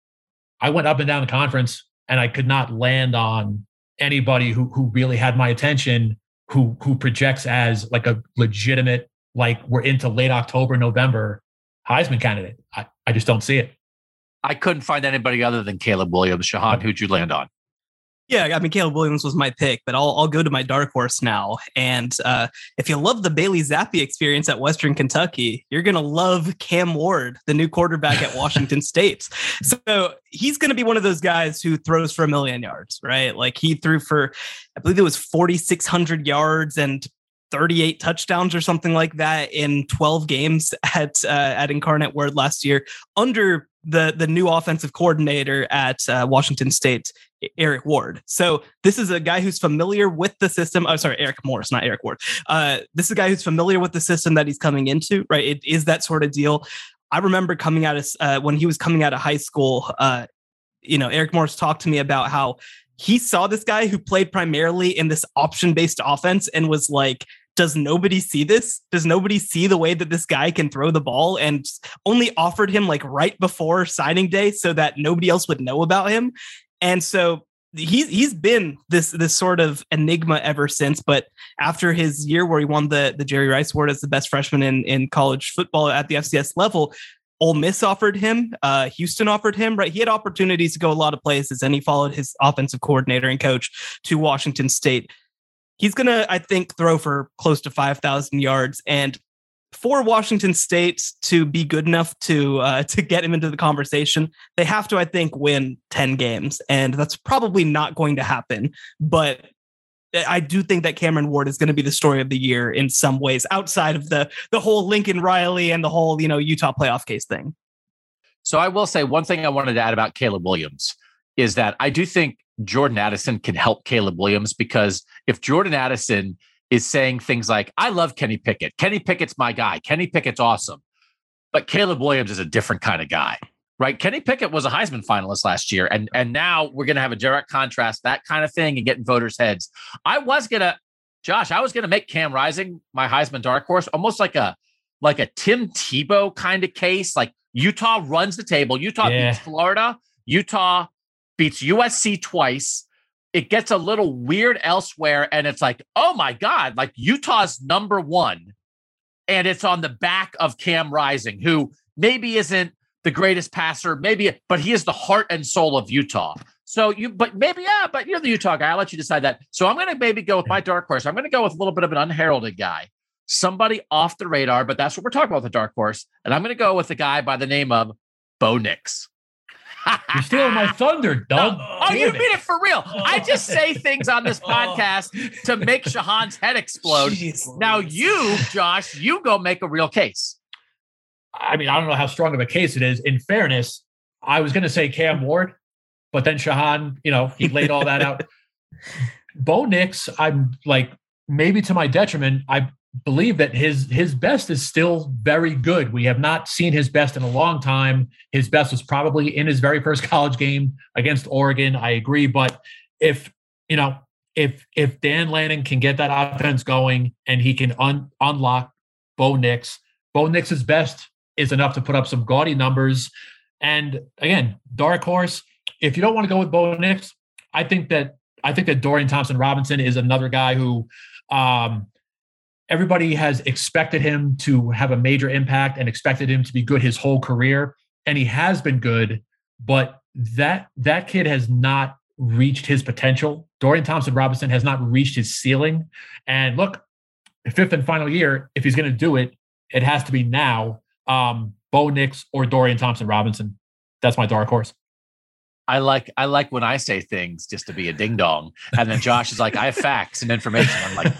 B: I went up and down the conference, and I could not land on anybody who who really had my attention, who who projects as like a legitimate, like we're into late October, November Heisman candidate. I, I just don't see it.
A: I couldn't find anybody other than Caleb Williams. Shahan, who'd you land on?
C: Yeah, I mean, Caleb Williams was my pick, but I'll I'll go to my dark horse now. And uh, if you love the Bailey Zappi experience at Western Kentucky, you're going to love Cam Ward, the new quarterback at Washington State. So he's going to be one of those guys who throws for a million yards, right? Like he threw for, I believe it was forty-six hundred yards and thirty-eight touchdowns or something like that in twelve games at uh, at Incarnate Word last year under the the new offensive coordinator at uh, Washington State, Eric Ward. So this is a guy who's familiar with the system. Oh, sorry, Eric Morris, not Eric Ward. Uh, this is a guy who's familiar with the system that he's coming into, right? It is that sort of deal. I remember coming out of uh, when he was coming out of high school, uh, you know, Eric Morris talked to me about how he saw this guy who played primarily in this option-based offense and was like, does nobody see this? Does nobody see the way that this guy can throw the ball? And only offered him like right before signing day so that nobody else would know about him. And so he's he's been this this sort of enigma ever since. But after his year where he won the, the Jerry Rice Award as the best freshman in, in college football at the F C S level, Ole Miss offered him, uh, Houston offered him, right? He had opportunities to go a lot of places, and he followed his offensive coordinator and coach to Washington State. He's going to, I think, throw for close to five thousand yards. And for Washington State to be good enough to uh, to get him into the conversation, they have to, I think, win ten games. And that's probably not going to happen. But I do think that Cameron Ward is going to be the story of the year in some ways, outside of the the whole Lincoln Riley and the whole, you know, Utah playoff case thing.
A: So I will say one thing I wanted to add about Caleb Williams is that I do think Jordan Addison can help Caleb Williams, because if Jordan Addison is saying things like, I love Kenny Pickett, Kenny Pickett's my guy, Kenny Pickett's awesome, but Caleb Williams is a different kind of guy. Right. Kenny Pickett was a Heisman finalist last year. And, and now we're going to have a direct contrast, that kind of thing, and getting voters' heads. I was going to, Josh, I was going to make Cam Rising my Heisman dark horse, almost like a, like a Tim Tebow kind of case. Like Utah runs the table. Utah yeah. beats Florida. Utah beats U S C twice. It gets a little weird elsewhere. And it's like, oh my God, like Utah's number one. And it's on the back of Cam Rising, who maybe isn't the greatest passer, maybe, but he is the heart and soul of Utah. So you, but maybe, yeah, but you're the Utah guy. I'll let you decide that. So I'm going to maybe go with my dark horse. I'm going to go with a little bit of an unheralded guy, somebody off the radar, but that's what we're talking about with the dark horse. And I'm going to go with a guy by the name of Bo Nix.
B: You're stealing my thunder, Doug.
A: No. Oh, you mean it for real. I just say things on this podcast to make Shahan's head explode. Jeez, now you, Josh, you go make a real case.
B: I mean, I don't know how strong of a case it is. In fairness, I was going to say Cam Ward, but then Shahan, you know, he laid all that out. Bo Nix, I'm like, maybe to my detriment, I believe that his his best is still very good. We have not seen his best in a long time. His best was probably in his very first college game against Oregon. I agree. But if, you know, if if Dan Lanning can get that offense going and he can un, unlock Bo Nix, Bo Nix's best is enough to put up some gaudy numbers. And again, dark horse, if you don't want to go with Bo Nix, I think that I think that Dorian Thompson-Robinson is another guy who um, everybody has expected him to have a major impact and expected him to be good his whole career. And he has been good, but that that kid has not reached his potential. Dorian Thompson-Robinson has not reached his ceiling. And look, fifth and final year, if he's going to do it, it has to be now. Um, Bo Nix or Dorian Thompson-Robinson. That's my dark horse.
A: I like I like when I say things just to be a ding dong, and then Josh is like, I have facts and information. I'm like,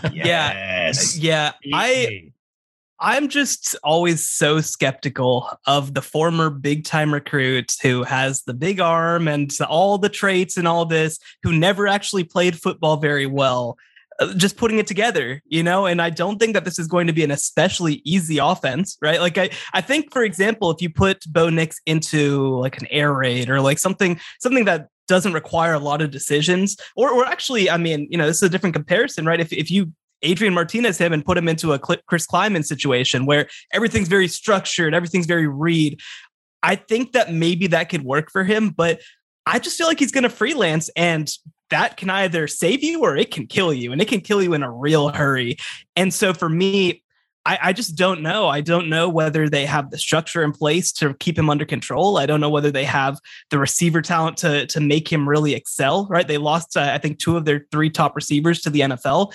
A: yes,
C: yeah, yeah. I I'm just always so skeptical of the former big time recruit who has the big arm and all the traits and all this, who never actually played football very well. Just putting it together, you know, and I don't think that this is going to be an especially easy offense, right? Like I, I think, for example, if you put Bo Nix into like an air raid or like something, something that doesn't require a lot of decisions, or, or actually, I mean, you know, this is a different comparison, right? If if you Adrian Martinez him and put him into a Chris Kleiman situation where everything's very structured, everything's very read, I think that maybe that could work for him, but I just feel like he's going to freelance, and that can either save you or it can kill you, and it can kill you in a real hurry. And so for me, I, I just don't know. I don't know whether they have the structure in place to keep him under control. I don't know whether they have the receiver talent to, to make him really excel, right? They lost, uh, I think, two of their three top receivers to the N F L.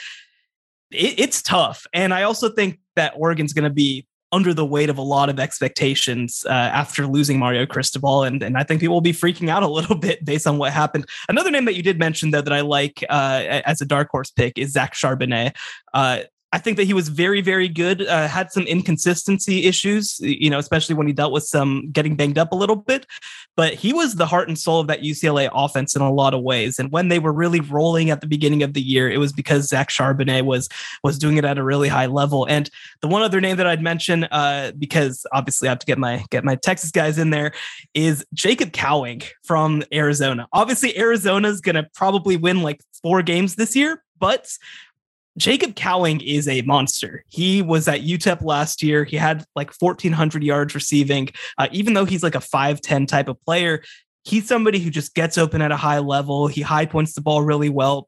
C: It, it's tough. And I also think that Oregon's going to be under the weight of a lot of expectations uh, after losing Mario Cristobal. And, and I think people will be freaking out a little bit based on what happened. Another name that you did mention, though, that I like uh, as a dark horse pick is Zach Charbonnet. Uh, I think that he was very, very good. Uh, had some inconsistency issues, you know, especially when he dealt with some getting banged up a little bit. But he was the heart and soul of that U C L A offense in a lot of ways. And when they were really rolling at the beginning of the year, it was because Zach Charbonnet was was doing it at a really high level. And the one other name that I'd mention, uh, because obviously I have to get my get my Texas guys in there, is Jacob Cowing from Arizona. Obviously, Arizona's going to probably win like four games this year, but Jacob Cowing is a monster. He was at U T E P last year. He had like fourteen hundred yards receiving. Uh, even though he's like a five ten type of player, he's somebody who just gets open at a high level. He high points the ball really well.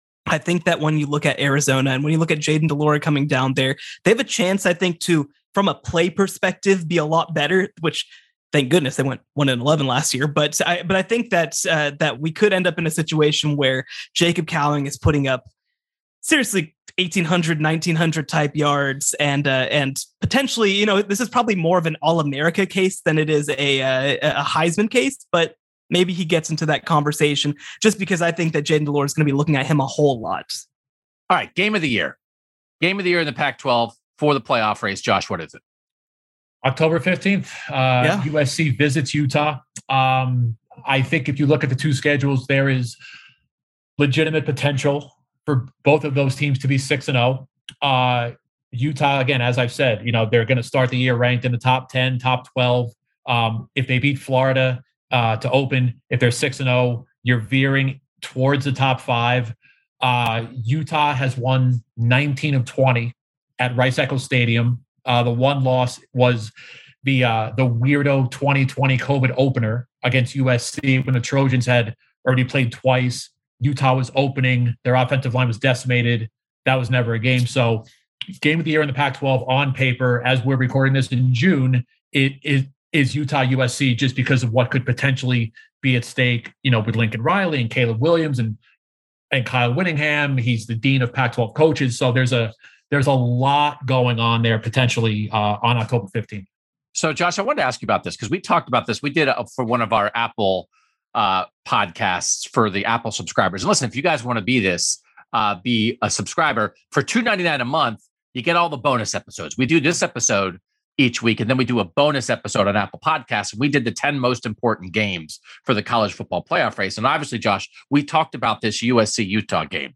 C: I think that when you look at Arizona and when you look at Jayden de Laura coming down there, they have a chance, I think, to, from a play perspective, be a lot better, which thank goodness they went one and eleven last year. But I, but I think that, uh, that we could end up in a situation where Jacob Cowing is putting up seriously eighteen hundred, nineteen hundred type yards. And, uh, and potentially, you know, this is probably more of an All-America case than it is a, a, a Heisman case, but maybe he gets into that conversation just because I think that Jayden de Laura is going to be looking at him a whole lot.
A: All right. Game of the year, game of the year in the Pac twelve for the playoff race. Josh, what is it?
B: October fifteenth, uh, yeah. U S C visits Utah. Um, I think if you look at the two schedules, there is legitimate potential for both of those teams to be six and oh. Uh, Utah, again, as I've said, you know, they're going to start the year ranked in the top ten, top twelve. Um, if they beat Florida uh, to open, if they're six and oh, you're veering towards the top five. Uh, Utah has won nineteen of twenty at Rice-Eccles Stadium. Uh, the one loss was the uh, the weirdo twenty twenty COVID opener against U S C when the Trojans had already played twice. Utah was opening. Their offensive line was decimated. That was never a game. So game of the year in the Pac twelve on paper, as we're recording this in June, it is, is Utah U S C just because of what could potentially be at stake, you know, with Lincoln Riley and Caleb Williams and and Kyle Whittingham. He's the dean of Pac twelve coaches. So there's a there's a lot going on there potentially uh, on October fifteenth.
A: So, Josh, I wanted to ask you about this because we talked about this. We did a, for one of our Apple uh, podcasts for the Apple subscribers. And listen, if you guys want to be this, uh, be a subscriber for two ninety-nine a month, you get all the bonus episodes. We do this episode each week, and then we do a bonus episode on Apple Podcasts. We did the ten most important games for the college football playoff race. And obviously, Josh, we talked about this U S C-Utah game.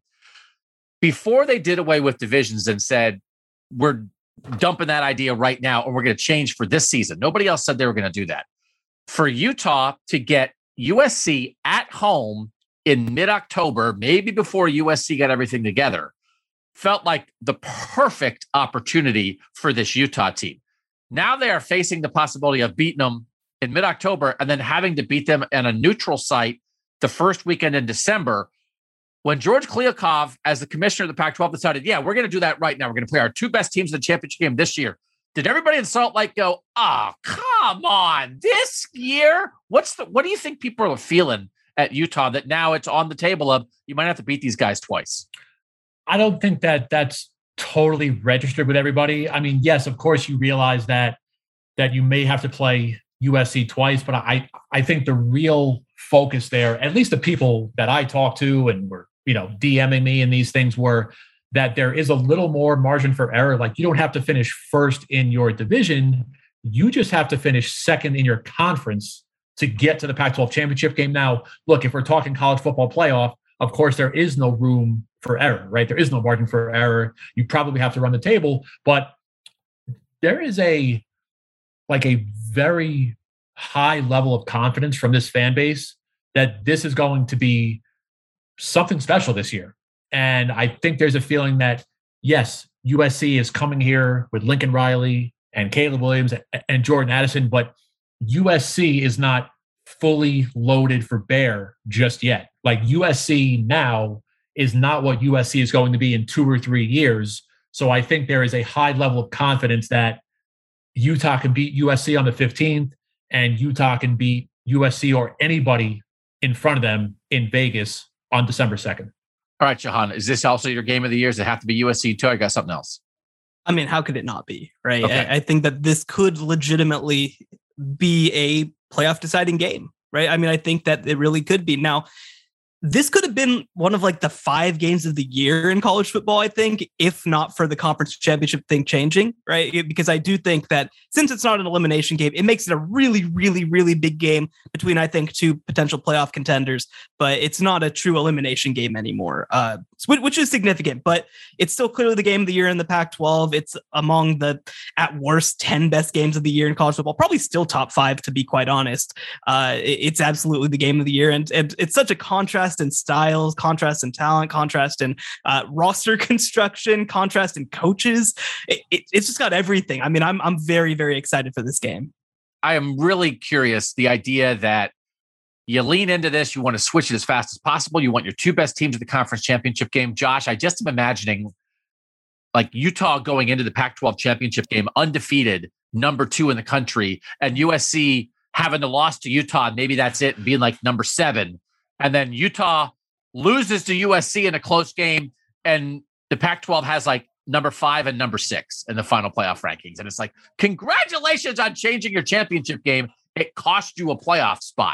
A: Before they did away with divisions and said, we're dumping that idea right now, and we're going to change for this season. Nobody else said they were going to do that. For Utah to get U S C at home in mid-October, maybe before U S C got everything together, felt like the perfect opportunity for this Utah team. Now they are facing the possibility of beating them in mid-October and then having to beat them in a neutral site the first weekend in December. When George Kliavkoff, as the commissioner of the Pac twelve, decided, yeah, we're going to do that right now. We're going to play our two best teams in the championship game this year. Did everybody in Salt Lake go, oh, come on, this year? What's the? What do you think people are feeling at Utah that now it's on the table of you might have to beat these guys twice?
B: I don't think that that's totally registered with everybody. I mean, yes, of course you realize that that you may have to play U S C twice, but I I think the real focus there, at least the people that I talked to and were, you know, DMing me and these things, were that there is a little more margin for error. Like, you don't have to finish first in your division. You just have to finish second in your conference to get to the Pac twelve championship game. Now, look, if we're talking college football playoff, of course, there is no room for error, right? There is no margin for error. You probably have to run the table, but there is a, like a very high level of confidence from this fan base that this is going to be something special this year. And I think there's a feeling that, yes, U S C is coming here with Lincoln Riley and Caleb Williams and Jordan Addison, but U S C is not fully loaded for bear just yet. Like, U S C now is not what U S C is going to be in two or three years. So I think there is a high level of confidence that Utah can beat U S C on the fifteenth, and Utah can beat U S C or anybody in front of them in Vegas on December second.
A: All right, Jahan, is this also your game of the year? Does it have to be U S C too? I got something else.
C: I mean, how could it not be, right?
A: Okay.
C: I, I think that this could legitimately be a playoff deciding game, right? I mean, I think that it really could be. Now, this could have been one of like the five games of the year in college football, I think, if not for the conference championship thing changing, right? Because I do think that since it's not an elimination game, it makes it a really, really, really big game between, I think, two potential playoff contenders, but it's not a true elimination game anymore, uh, which is significant, but it's still clearly the game of the year in the Pac twelve. It's among the, at worst, ten best games of the year in college football, probably still top five, to be quite honest. Uh, it's absolutely the game of the year, and, and it's such a contrast in styles, contrast in talent, contrast in uh, roster construction, contrast in coaches. It, it, it's just got everything. I mean, I'm I'm very, very excited for this game.
A: I am really curious. The idea that you lean into this, you want to switch it as fast as possible. You want your two best teams at the conference championship game. Josh, I just am imagining like Utah going into the Pac twelve championship game undefeated, number two in the country, and U S C having to loss to Utah. Maybe that's it, and being like number seven. And then Utah loses to U S C in a close game, and the Pac twelve has like number five and number six in the final playoff rankings. And it's like, congratulations on changing your championship game. It cost you a playoff spot.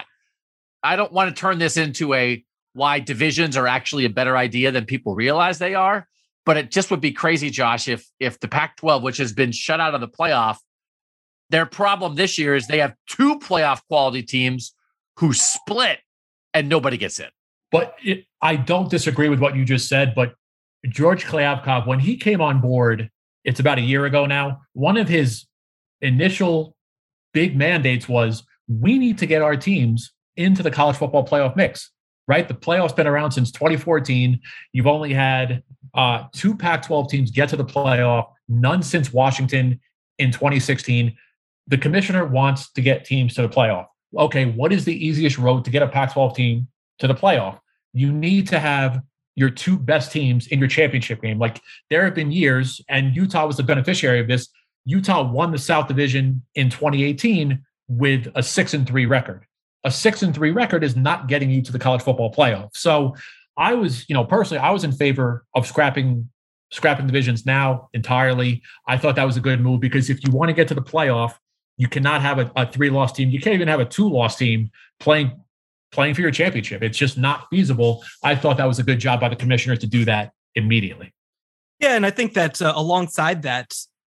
A: I don't want to turn this into a why divisions are actually a better idea than people realize they are, but it just would be crazy, Josh, if if the Pac twelve, which has been shut out of the playoff, their problem this year is they have two playoff quality teams who split and nobody gets in.
B: But it, I don't disagree with what you just said, but George Kliavkoff, when he came on board, it's about a year ago now, one of his initial big mandates was, we need to get our teams into the college football playoff mix, right? The playoff's been around since twenty fourteen. You've only had uh, two Pac twelve teams get to the playoff, none since Washington in twenty sixteen. The commissioner wants to get teams to the playoff. Okay, what is the easiest road to get a Pac twelve team to the playoff? You need to have your two best teams in your championship game. Like, there have been years, and Utah was the beneficiary of this. Utah won the South Division in twenty eighteen with a six and three record. A six and three record is not getting you to the college football playoff. So I was, you know, personally, I was in favor of scrapping scrapping divisions now entirely. I thought that was a good move, because if you want to get to the playoff, you cannot have a, a three-loss team. You can't even have a two-loss team playing playing for your championship. It's just not feasible. I thought that was a good job by the commissioner to do that immediately.
C: Yeah, and I think that uh, alongside that,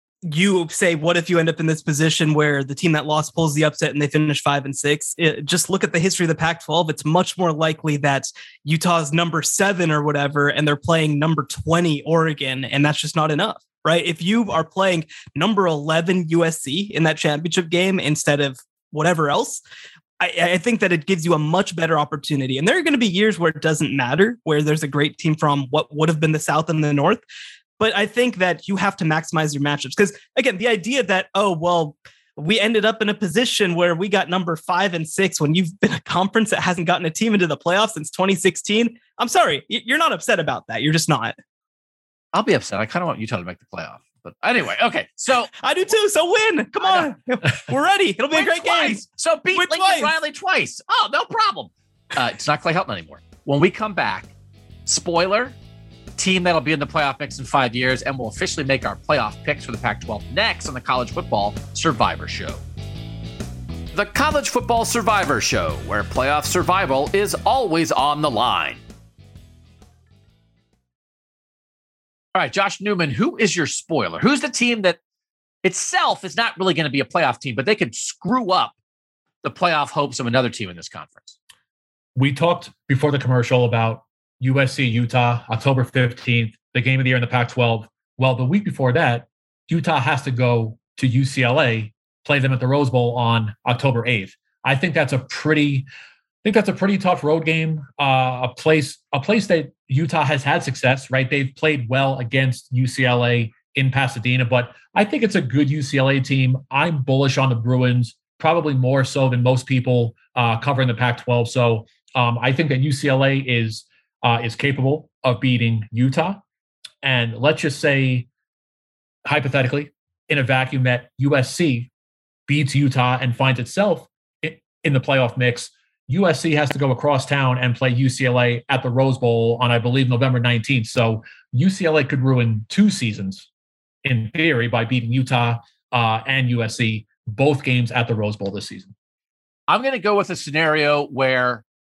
C: you say, what if you end up in this position where the team that lost pulls the upset and they finish five and six? It, just look at the history of the Pac twelve. It's much more likely that Utah's number seven or whatever, and they're playing number twenty Oregon, and that's just not enough. Right? If you are playing number eleven U S C in that championship game instead of whatever else, I, I think that it gives you a much better opportunity. And there are going to be years where it doesn't matter, where there's a great team from what would have been the South and the North. But I think that you have to maximize your matchups, because, again, the idea that, oh, well, we ended up in a position where we got number five and six when you've been a conference that hasn't gotten a team into the playoffs since twenty sixteen. I'm sorry, you're not upset about that. You're just not.
A: I'll be upset. I kind of want Utah to make the playoff. But anyway, okay. So
C: I do too. So win. Come on. We're ready. It'll be
A: win
C: a great
A: twice.
C: game.
A: So beat
C: win
A: Lincoln
C: twice.
A: Riley twice. Oh, no problem. Uh, it's not Clay Helton anymore. When we come back, spoiler, team that'll be in the playoff mix in five years, and we'll officially make our playoff picks for the Pac twelve next on the College Football Survivor Show. The College Football Survivor Show, where playoff survival is always on the line. All right, Josh Newman, who is your spoiler? Who's the team that itself is not really going to be a playoff team, but they could screw up the playoff hopes of another team in this conference?
B: We talked before the commercial about U S C, Utah, October fifteenth, the game of the year in the Pac twelve. Well, the week before that, Utah has to go to U C L A, play them at the Rose Bowl on October eighth. I think that's a pretty I think that's a pretty tough road game, uh, a place a place that Utah has had success, right? They've played well against U C L A in Pasadena, but I think it's a good U C L A team. I'm bullish on the Bruins, probably more so than most people uh, covering the Pac twelve. So um, I think that U C L A is uh, is capable of beating Utah. And let's just say, hypothetically, in a vacuum, that U S C beats Utah and finds itself in the playoff mix. U S C has to go across town and play U C L A at the Rose Bowl on, I believe, November nineteenth. So U C L A could ruin two seasons, in theory, by beating Utah uh, and U S C, both games at the Rose Bowl this season.
A: I'm going to go with a scenario where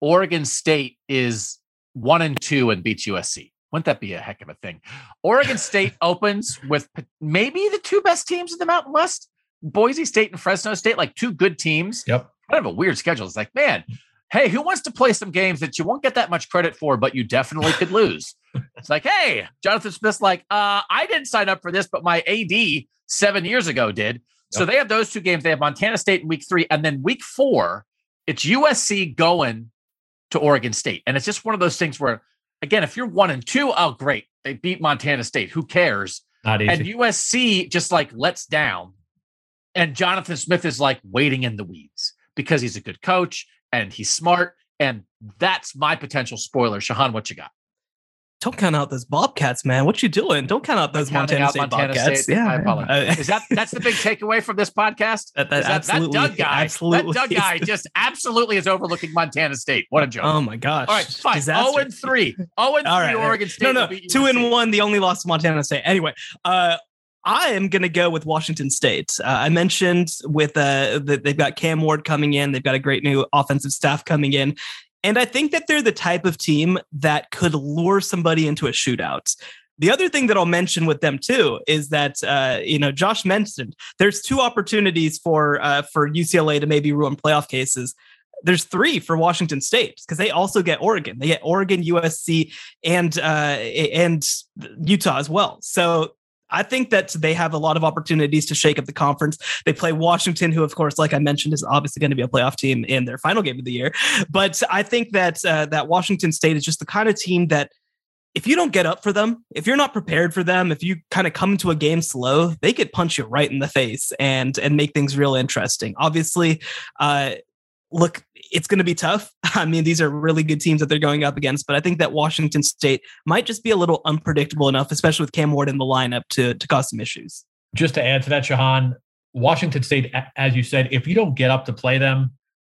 A: Oregon State is one and two and beats U S C. Wouldn't that be a heck of a thing? Oregon State opens with maybe the two best teams in the Mountain West, Boise State and Fresno State, like two good teams.
B: Yep.
A: Kind of a weird schedule. It's like, man, hey, who wants to play some games that you won't get that much credit for, but you definitely could lose? It's like, hey, Jonathan Smith's like, uh, I didn't sign up for this, but my A D seven years ago did. Yep. So they have those two games. They have Montana State in week three. And then week four, it's U S C going to Oregon State. And it's just one of those things where, again, if you're one and two, oh, great. They beat Montana State. Who cares?
B: Not easy.
A: And U S C just like lets down. And Jonathan Smith is like waiting in the weeds because he's a good coach and he's smart. And that's my potential spoiler. Shahan, what you got?
C: Don't count out those Bobcats, man. What you doing? Don't count out those Montana State
A: Montana
C: Bobcats.
A: State.
C: Yeah,
A: I apologize. Is that that's the big takeaway from this podcast?
C: That, that,
A: that,
C: absolutely,
A: that Doug guy,
C: absolutely
A: that Doug guy just absolutely is overlooking Montana State. What a joke!
C: Oh my gosh!
A: All right, fine.
C: Disaster.
A: Zero and three. Zero and
C: All
A: three.
C: right,
A: Oregon State.
C: No, no,
A: beat
C: two
A: U S C.
C: and one. The only loss to Montana State. Anyway, uh, I am going to go with Washington State. Uh, I mentioned with uh, that they've got Cam Ward coming in. They've got a great new offensive staff coming in. And I think that they're the type of team that could lure somebody into a shootout. The other thing that I'll mention with them too is that uh, you know Josh mentioned there's two opportunities for uh, for U C L A to maybe ruin playoff cases. There's three for Washington State because they also get Oregon. They get Oregon, U S C, and uh, and Utah as well. So I think that they have a lot of opportunities to shake up the conference. They play Washington, who, of course, like I mentioned, is obviously going to be a playoff team in their final game of the year. But I think that uh, that Washington State is just the kind of team that if you don't get up for them, if you're not prepared for them, if you kind of come into a game slow, they could punch you right in the face and and make things real interesting. Obviously, uh, look, it's going to be tough. I mean, these are really good teams that they're going up against, but I think that Washington State might just be a little unpredictable enough, especially with Cam Ward in the lineup to, to cause some issues.
B: Just to add to that, Shahan, Washington State, as you said, if you don't get up to play them,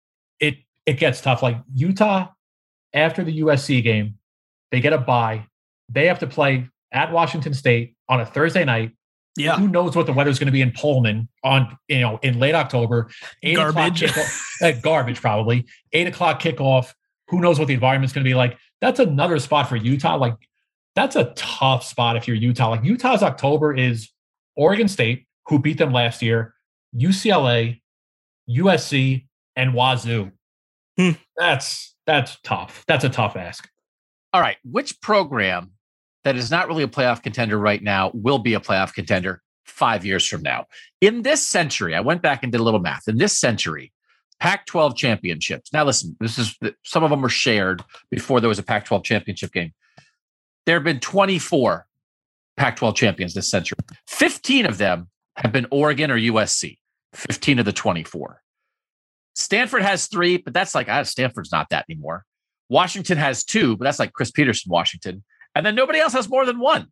B: it it gets tough. Like Utah, after the U S C game, they get a bye. They have to play at Washington State on a Thursday night.
C: Yeah.
B: Who knows what the weather's going to be in Pullman on, you know, in late October. Eight
C: garbage.
B: uh, garbage, probably. Eight o'clock kickoff. Who knows what the environment's going to be like? That's another spot for Utah. Like, that's a tough spot if you're Utah. Like, Utah's October is Oregon State, who beat them last year, U C L A, U S C, and Wazoo.
C: Hmm.
B: That's that's tough. That's a tough ask.
A: All right. Which program that is not really a playoff contender right now will be a playoff contender five years from now? In this century, I went back and did a little math. In this century, Pac twelve championships. Now, listen, this is some of them were shared before there was a Pac twelve championship game. There have been twenty-four Pac twelve champions this century. fifteen of them have been Oregon or U S C. fifteen of the twenty-four. Stanford has three, but that's like, ah, Stanford's not that anymore. Washington has two, but that's like Chris Peterson, Washington. And then nobody else has more than one.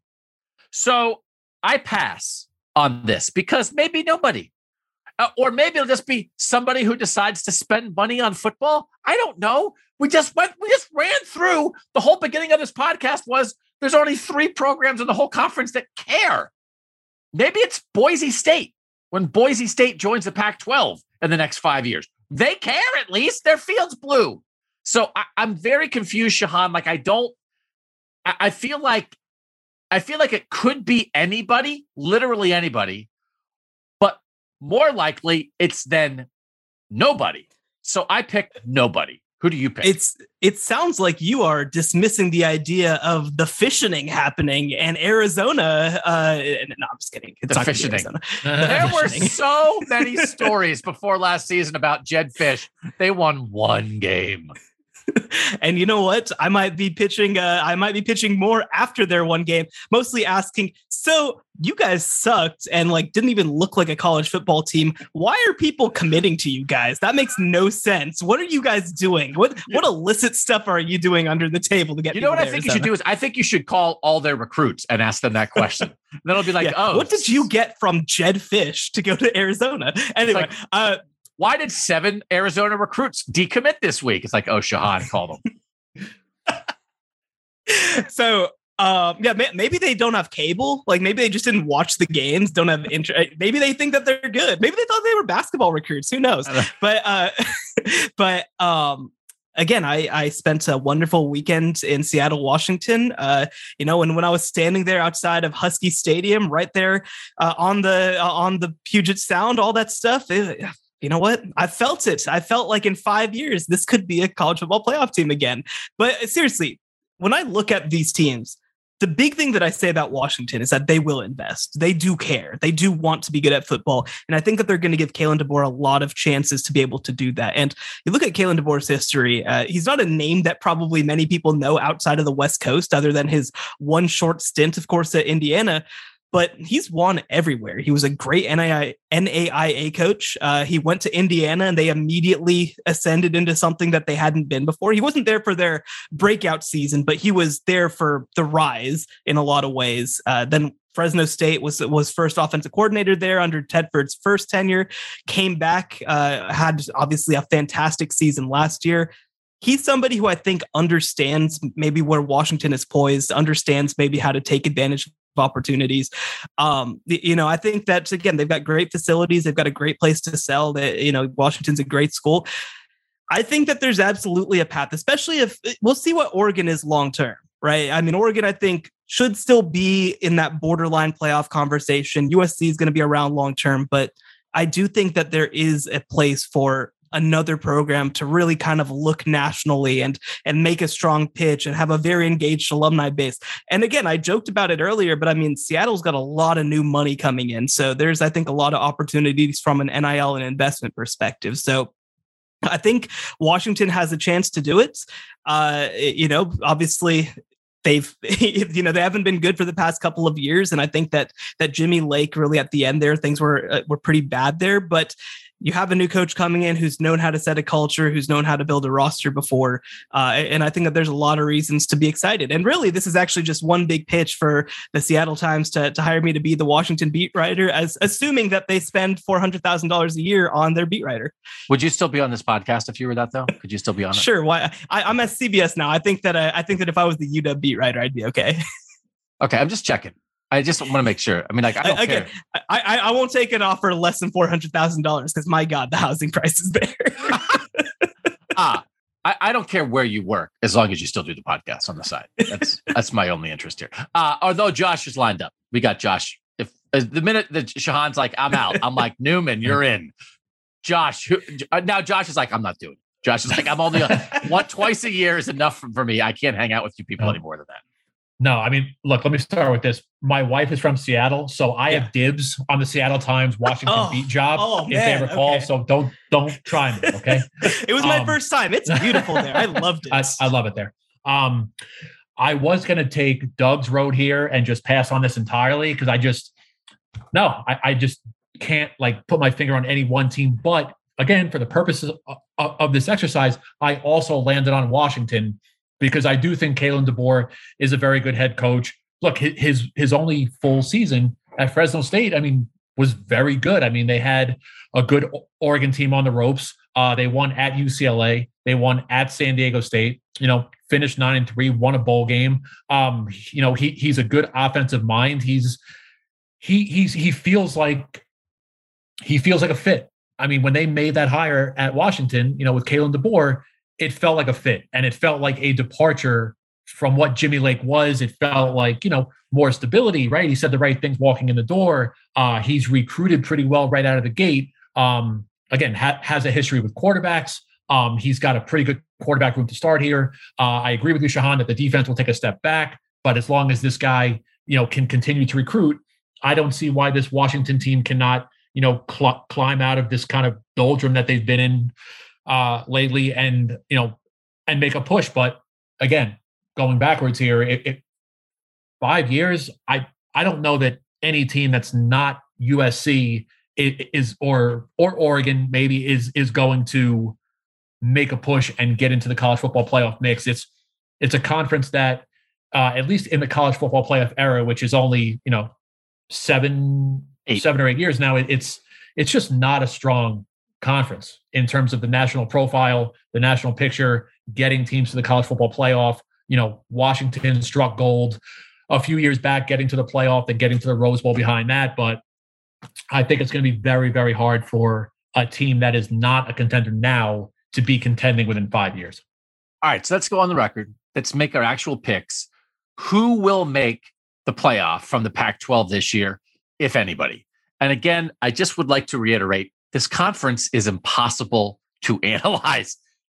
A: So I pass on this because maybe nobody. Uh, or maybe it'll just be somebody who decides to spend money on football. I don't know. We just went, we just ran through the whole beginning of this podcast was there's only three programs in the whole conference that care. Maybe it's Boise State when Boise State joins the Pac twelve in the next five years. They care at least. Their field's blue. So I, I'm very confused, Shahan. Like I don't, I, I feel like, I feel like it could be anybody, literally anybody, but more likely it's then nobody. So I picked nobody. Who do you pick?
C: It's it sounds like you are dismissing the idea of the fissioning happening and Arizona. Uh, no, I'm just kidding. It's
A: the
C: not
A: fissioning.
C: Arizona.
A: There were so many stories before last season about Jedd Fisch. They won one game.
C: And you know what? I might be pitching. Uh, I might be pitching more after their one game, mostly asking. So you guys sucked and like didn't even look like a college football team. Why are people committing to you guys? That makes no sense. What are you guys doing? What what illicit stuff are you doing under the table to get?
A: You know what I
C: there,
A: think
C: so?
A: you should do is I think you should call all their recruits and ask them that question. Then it'll be like,
C: Yeah.
A: oh,
C: what did you get from Jedd Fisch to go to Arizona? Anyway,
A: like,
C: uh,
A: why did seven Arizona recruits decommit this week? It's like, oh, Shahan, call them.
C: So, um, yeah, may- maybe they don't have cable. Like maybe they just didn't watch the games. Don't have interest. Maybe they think that they're good. Maybe they thought they were basketball recruits. Who knows? But, uh, but um, Again, I, I spent a wonderful weekend in Seattle, Washington. Uh, you know, and when I was standing there outside of Husky Stadium, right there uh, on the uh, on the Puget Sound, all that stuff. It, you know what? I felt it. I felt like in five years, this could be a college football playoff team again. But seriously, when I look at these teams, the big thing that I say about Washington is that they will invest. They do care. They do want to be good at football. And I think that they're going to give Kalen DeBoer a lot of chances to be able to do that. And you look at Kalen DeBoer's history, uh, he's not a name that probably many people know outside of the West Coast, other than his one short stint, of course, at Indiana. But he's won everywhere. He was a great N A I A coach. Uh, he went to Indiana and they immediately ascended into something that they hadn't been before. He wasn't there for their breakout season, but he was there for the rise in a lot of ways. Uh, then Fresno State was was first offensive coordinator there under Tedford's first tenure, came back, uh, had obviously a fantastic season last year. He's somebody who I think understands maybe where Washington is poised, understands maybe how to take advantage of opportunities. Um, you know, I think that, again, they've got great facilities. They've got a great place to sell. That, you know, Washington's a great school. I think that there's absolutely a path, especially if we'll see what Oregon is long term, right? I mean, Oregon, I think, should still be in that borderline playoff conversation. U S C is going to be around long term, but I do think that there is a place for another program to really kind of look nationally and and make a strong pitch and have a very engaged alumni base. And again, I joked about it earlier, but I mean, Seattle's got a lot of new money coming in. So there's, I think, a lot of opportunities from an N I L and investment perspective. So I think Washington has a chance to do it. Uh, you know, obviously, they've, you know, they haven't been good for the past couple of years. And I think that that Jimmy Lake really at the end there, things were uh, were pretty bad there. But you have a new coach coming in who's known how to set a culture, who's known how to build a roster before. Uh, and I think that there's a lot of reasons to be excited. And really, this is actually just one big pitch for the Seattle Times to, to hire me to be the Washington beat writer, as assuming that they spend four hundred thousand dollars a year on their beat writer.
A: Would you still be on this podcast if you were that, though? Could you still be on it?
C: Sure. Why? I, I'm at C B S now. I think that I, I think that if I was the U W beat writer, I'd be okay. Okay,
A: I'm just checking. I just want to make sure. I mean, like, I don't
C: Again,
A: care.
C: I, I, I won't take an offer less than four hundred thousand dollars because, my God, the housing price is there.
A: ah, I, I don't care where you work as long as you still do the podcast on the side. That's that's my only interest here. Uh, although Josh is lined up. We got Josh. If uh, the minute that Shahan's like, I'm out, I'm like, Newman, you're in. Josh, who, uh, now Josh is like, I'm not doing it. Josh is like, I'm only a, one, twice a year is enough for, for me. I can't hang out with you people
B: oh.
A: any more than that.
B: No, I mean, look, let me start with this. My wife is from Seattle, so I yeah. have dibs on the Seattle Times Washington oh, beat job,
C: oh,
B: if
C: man,
B: they recall.
C: okay.
B: So don't don't try me, okay?
C: It was my
B: um,
C: first time. It's beautiful there. I loved it.
B: I, I love it there. Um, I was going to take Doug's road here and just pass on this entirely because I just, no, I, I just can't like put my finger on any one team. But again, for the purposes of, of, of this exercise, I also landed on Washington because I do think Kalen DeBoer is a very good head coach. Look, his his only full season at Fresno State, I mean, was very good. I mean, they had a good Oregon team on the ropes. Uh, they won at U C L A. They won at San Diego State. You know, finished nine and three, won a bowl game. Um, you know, he he's a good offensive mind. He's he he's he feels like he feels like a fit. I mean, when they made that hire at Washington, you know, with Kalen DeBoer, it felt like a fit, and it felt like a departure from what Jimmy Lake was. It felt like, you know, more stability, right? He said the right things walking in the door. Uh, he's recruited pretty well right out of the gate. Um, again, ha- has a history with quarterbacks. Um, he's got a pretty good quarterback room to start here. Uh, I agree with you, Shahan, that the defense will take a step back, but as long as this guy, you know, can continue to recruit, I don't see why this Washington team cannot, you know, cl- climb out of this kind of doldrum that they've been in uh, lately and, you know, and make a push. But again, going backwards here, it, it, five years, I, I don't know that any team that's not U S C is, or, or Oregon maybe is, is going to make a push and get into the college football playoff mix. It's, it's a conference that, uh, at least in the college football playoff era, which is only, you know, seven, eight. seven or eight years now, it, it's, it's just not a strong conference in terms of the national profile, the national picture, getting teams to the college football playoff. You know, Washington struck gold a few years back, getting to the playoff, then getting to the Rose Bowl behind that. But I think it's going to be very, very hard for a team that is not a contender now to be contending within five years.
A: All right, so let's go on the record. Let's make our actual picks. Who will make the playoff from the Pac twelve this year, if anybody? And again, I just would like to reiterate, this conference is impossible to analyze.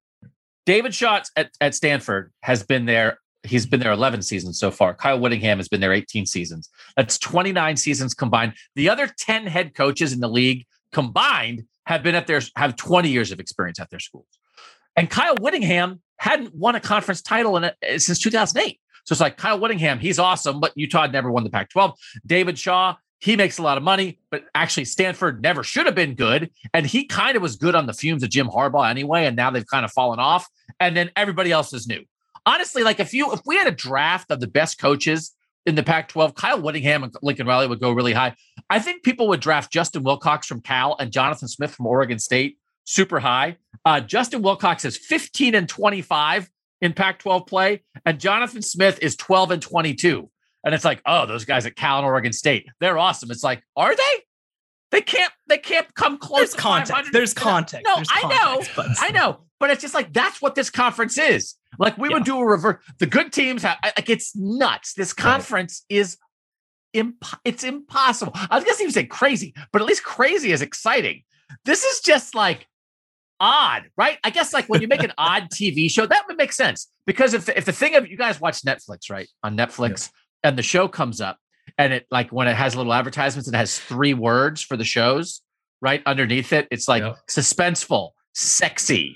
A: David Shaw at, at Stanford has been there. He's been there eleven seasons so far. Kyle Whittingham has been there eighteen seasons. That's twenty-nine seasons combined. The other ten head coaches in the league combined have been at their, have twenty years of experience at their schools. And Kyle Whittingham hadn't won a conference title in it since two thousand eight. So it's like Kyle Whittingham, he's awesome, but Utah never won the Pac twelve. David Shaw, he makes a lot of money, but actually Stanford never should have been good. And he kind of was good on the fumes of Jim Harbaugh anyway. And now they've kind of fallen off. And then everybody else is new. Honestly, like if you, if we had a draft of the best coaches in the Pac twelve, Kyle Whittingham and Lincoln Riley would go really high. I think people would draft Justin Wilcox from Cal and Jonathan Smith from Oregon State super high. Uh, Justin Wilcox is fifteen and twenty-five in Pac twelve play, and Jonathan Smith is twelve and twenty-two. And it's like, oh, those guys at Cal and Oregon State, they're awesome. It's like, are they? They can't. They can't come close.
C: There's
A: to
C: context. There's context.
A: No,
C: There's
A: I
C: context,
A: know.
C: but-
A: I know. But it's just like that's what this conference is. Like we yeah. would do a reverse. The good teams have like it's nuts. This conference right. is imp- It's impossible. I was gonna even say crazy, but at least crazy is exciting. This is just like odd, right? I guess like when you make an odd T V show, that would make sense because if if the thing of you guys watch Netflix, right? On Netflix, yeah. and the show comes up, and it like when it has little advertisements, it has three words for the shows right underneath it. It's like yep. suspenseful, sexy.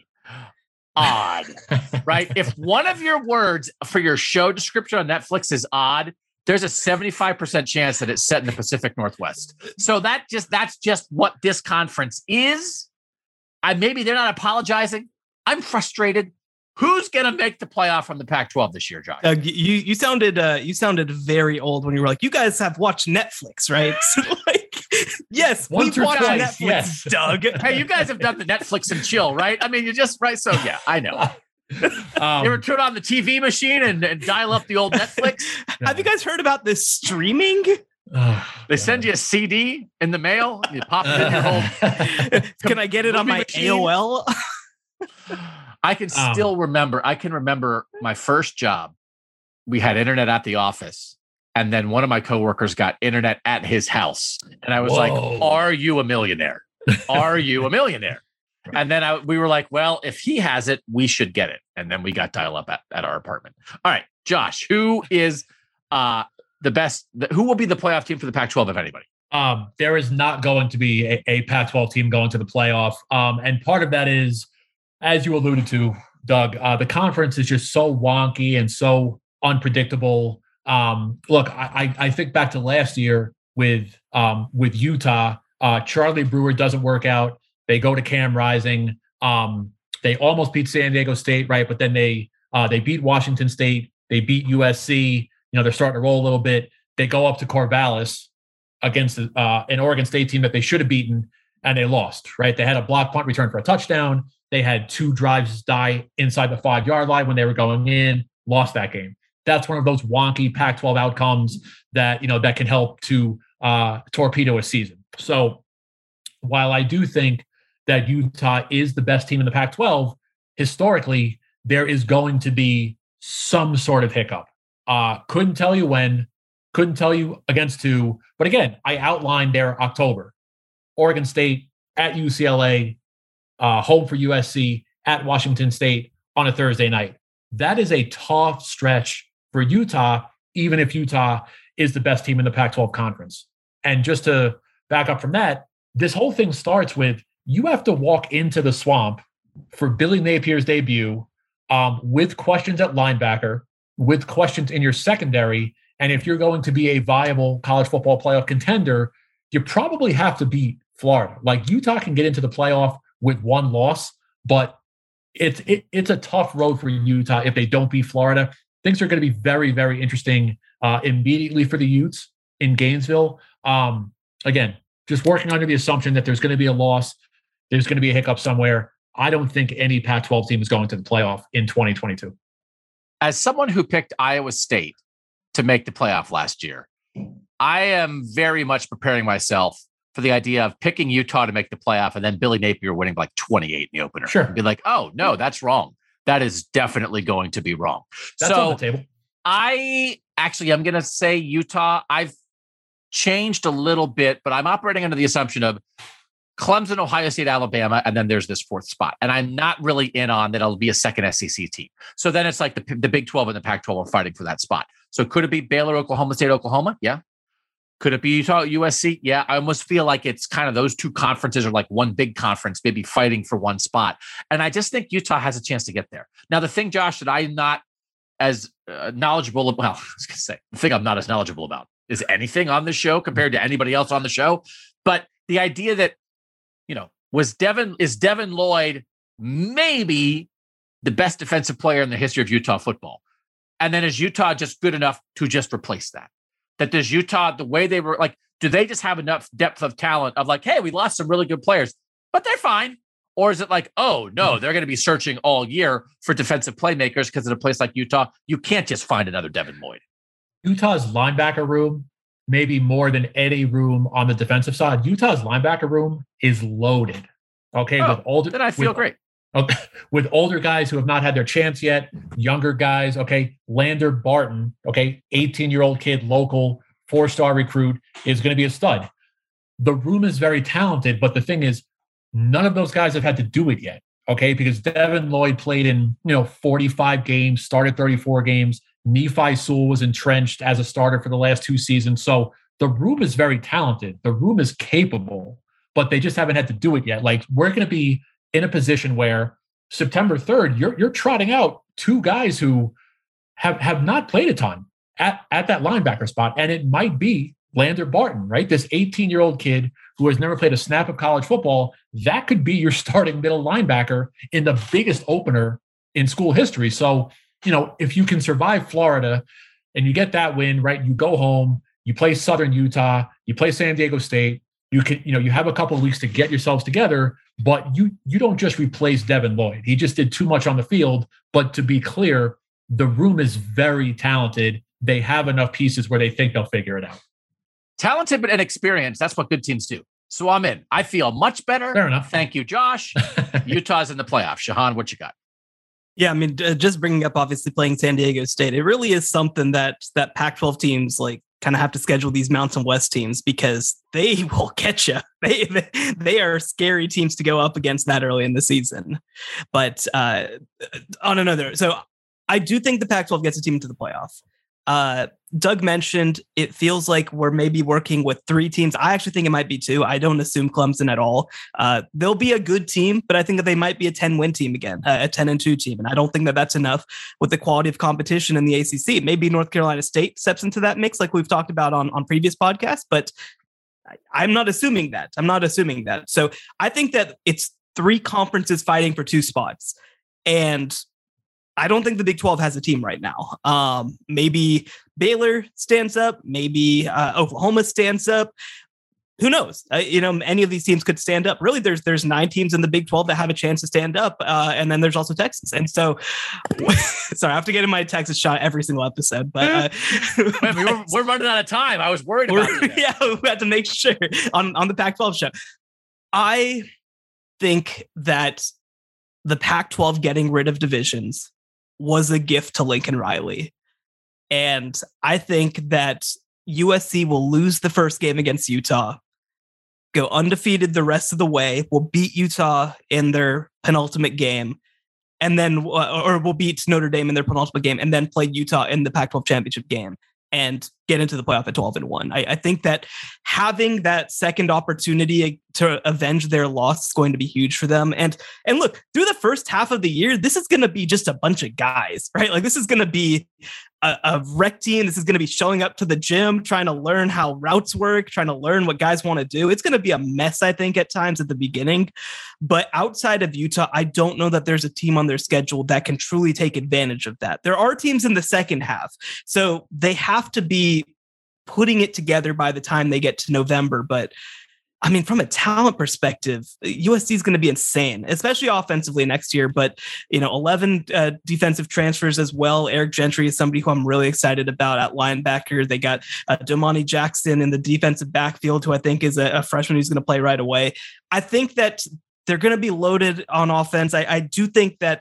A: Odd, right? If one of your words for your show description on Netflix is odd, there's a seventy-five percent chance that it's set in the Pacific Northwest. So that just that's just what this conference is. I maybe they're not apologizing. I'm frustrated. Who's going to make the playoff from the Pac twelve this year, Josh?
C: Uh, you you sounded uh, you sounded very old when you were like, you guys have watched Netflix, right? So like, yes,
B: Once
C: we've watched
B: twice,
C: Netflix,
B: yes.
C: Doug.
A: Hey, you guys have done the Netflix and chill, right? I mean, you just right. So yeah, I know. Um, you ever turn on the T V machine and, and dial up the old Netflix?
C: Have you guys heard about this streaming?
B: Oh,
A: they
B: God.
A: send you a C D in the mail. You pop it in your home.
C: Can I get it on my machine? A O L?
A: I can still um, remember. I can remember my first job. We had internet at the office, and then one of my coworkers got internet at his house, and I was Whoa. like, "Are you a millionaire? Are you a millionaire?" And then I, we were like, "Well, if he has it, we should get it." And then we got dial up at, at our apartment. All right, Josh, who is uh, the best? The, who will be the playoff team for the Pac twelve, if anybody?
B: Um, there is not going to be a, a Pac twelve team going to the playoff, um, and part of that is, as you alluded to, Doug, uh, the conference is just so wonky and so unpredictable. Um, look, I, I think back to last year with um, with Utah. Uh, Charlie Brewer doesn't work out. They go to Cam Rising. Um, they almost beat San Diego State, right? But then they uh, they beat Washington State. They beat U S C. You know, they're starting to roll a little bit. They go up to Corvallis against uh, an Oregon State team that they should have beaten, and they lost, right? They had a block punt return for a touchdown. They had two drives die inside the five-yard line when they were going in, lost that game. That's one of those wonky Pac twelve outcomes that, you know, that can help to uh, torpedo a season. So while I do think that Utah is the best team in the Pac twelve, historically, there is going to be some sort of hiccup. Uh, couldn't tell you when, couldn't tell you against who. But again, I outlined their October. Oregon State at U C L A, Uh, home for U S C, at Washington State on a Thursday night. That is a tough stretch for Utah, even if Utah is the best team in the Pac twelve conference. And just to back up from that, this whole thing starts with you have to walk into the swamp for Billy Napier's debut um, with questions at linebacker, with questions in your secondary. And if you're going to be a viable college football playoff contender, you probably have to beat Florida. Like Utah can get into the playoff with one loss, but it's it, it's a tough road for Utah if they don't beat Florida. Things are going to be very, very interesting uh, immediately for the Utes in Gainesville. Um, again, just working under the assumption that there's going to be a loss, there's going to be a hiccup somewhere. I don't think any Pac twelve team is going to the playoff in twenty twenty-two.
A: As someone who picked Iowa State to make the playoff last year, I am very much preparing myself for the idea of picking Utah to make the playoff and then Billy Napier winning like twenty-eight in the opener.
B: Sure.
A: And be like, oh, no, that's wrong. That is definitely going to be wrong.
B: That's
A: so
B: on the table.
A: I actually, I'm going to say Utah. I've changed a little bit, but I'm operating under the assumption of Clemson, Ohio State, Alabama, and then there's this fourth spot. And I'm not really in on that it'll be a second S E C team. So then it's like the, the Big twelve and the Pac twelve are fighting for that spot. So could it be Baylor, Oklahoma State, Oklahoma? Yeah. Could it be Utah, U S C? Yeah. I almost feel like it's kind of those two conferences are like one big conference, maybe fighting for one spot. And I just think Utah has a chance to get there. Now, the thing, Josh, that I'm not as uh, knowledgeable about, well, I was going to say, the thing I'm not as knowledgeable about is anything on the show compared to anybody else on the show. But the idea that, you know, was Devin, is Devin Lloyd maybe the best defensive player in the history of Utah football? And then is Utah just good enough to just replace that? That does Utah, the way they were like, do they just have enough depth of talent of like, hey, we lost some really good players, but they're fine? Or is it like, oh, no, they're going to be searching all year for defensive playmakers because in a place like Utah, you can't just find another Devin Lloyd.
B: Utah's linebacker room, maybe more than any room on the defensive side. Utah's linebacker room is loaded. Okay,
A: oh,
B: with older,
A: then I feel
B: with,
A: great.
B: Okay, with older guys who have not had their chance yet, younger guys. Okay, Lander Barton. Okay, eighteen-year-old kid, local, four-star recruit, is going to be a stud. The room is very talented, but the thing is, none of those guys have had to do it yet. Okay, because Devin Lloyd played in you know forty-five games, started thirty-four games. Nephi Sewell was entrenched as a starter for the last two seasons. So the room is very talented. The room is capable, but they just haven't had to do it yet. Like, we're going to be in a position where September third, you're you're trotting out two guys who have, have not played a ton at, at that linebacker spot. And it might be Lander Barton, right? This eighteen-year-old kid who has never played a snap of college football. That could be your starting middle linebacker in the biggest opener in school history. So, you know, if you can survive Florida and you get that win, right, you go home, you play Southern Utah, you play San Diego State, you can, you know, you have a couple of weeks to get yourselves together, but you you don't just replace Devin Lloyd. He just did too much on the field. But to be clear, the room is very talented. They have enough pieces where they think they'll figure it out.
A: Talented but inexperienced. That's what good teams do. So I'm in. I feel much better.
B: Fair enough.
A: Thank you, Josh. Utah's in the playoffs. Shahan, what you got?
C: Yeah, I mean, uh, just bringing up obviously playing San Diego State, it really is something that that Pac twelve teams like kind of have to schedule these Mountain West teams because they will catch you. They, they they are scary teams to go up against that early in the season. But uh, on another, so I do think the Pac twelve gets a team into the playoff. Uh, Doug mentioned it feels like we're maybe working with three teams. I actually think it might be two. I don't assume Clemson at all. Uh, they'll be a good team, but I think that they might be a ten-win team again, uh, a ten and two team. And I don't think that that's enough with the quality of competition in the A C C. Maybe North Carolina State steps into that mix like we've talked about on, on previous podcasts, but I, I'm not assuming that. I'm not assuming that. So I think that it's three conferences fighting for two spots. And I don't think the Big twelve has a team right now. Um, maybe Baylor stands up. Maybe uh, Oklahoma stands up. Who knows? Uh, you know, any of these teams could stand up. Really, there's there's nine teams in the Big twelve that have a chance to stand up, uh, and then there's also Texas. And so, sorry, I have to get in my Texas shot every single episode. But uh,
A: Wait, we're, we're running out of time. I was worried about you.
C: Yeah, we had to make sure on on the Pac twelve show. I think that the Pac twelve getting rid of divisions was a gift to Lincoln Riley. And I think that U S C will lose the first game against Utah, go undefeated the rest of the way, will beat Utah in their penultimate game, and then, or will beat Notre Dame in their penultimate game, and then play Utah in the Pac twelve championship game and get into the playoff at twelve and one. I, I think that having that second opportunity to avenge their loss is going to be huge for them. And, and look, through the first half of the year, this is going to be just a bunch of guys, right? Like this is going to be a, a rec team. This is going to be showing up to the gym, trying to learn how routes work, trying to learn what guys want to do. It's going to be a mess, I think, at times at the beginning. But outside of Utah, I don't know that there's a team on their schedule that can truly take advantage of that. There are teams in the second half. So they have to be putting it together by the time they get to November. But I mean, from a talent perspective, U S C is going to be insane, especially offensively next year. But, you know, eleven uh, defensive transfers as well. Eric Gentry is somebody who I'm really excited about at linebacker. They got uh, Domani Jackson in the defensive backfield, who I think is a, a freshman who's going to play right away. I think that they're going to be loaded on offense. I, I do think that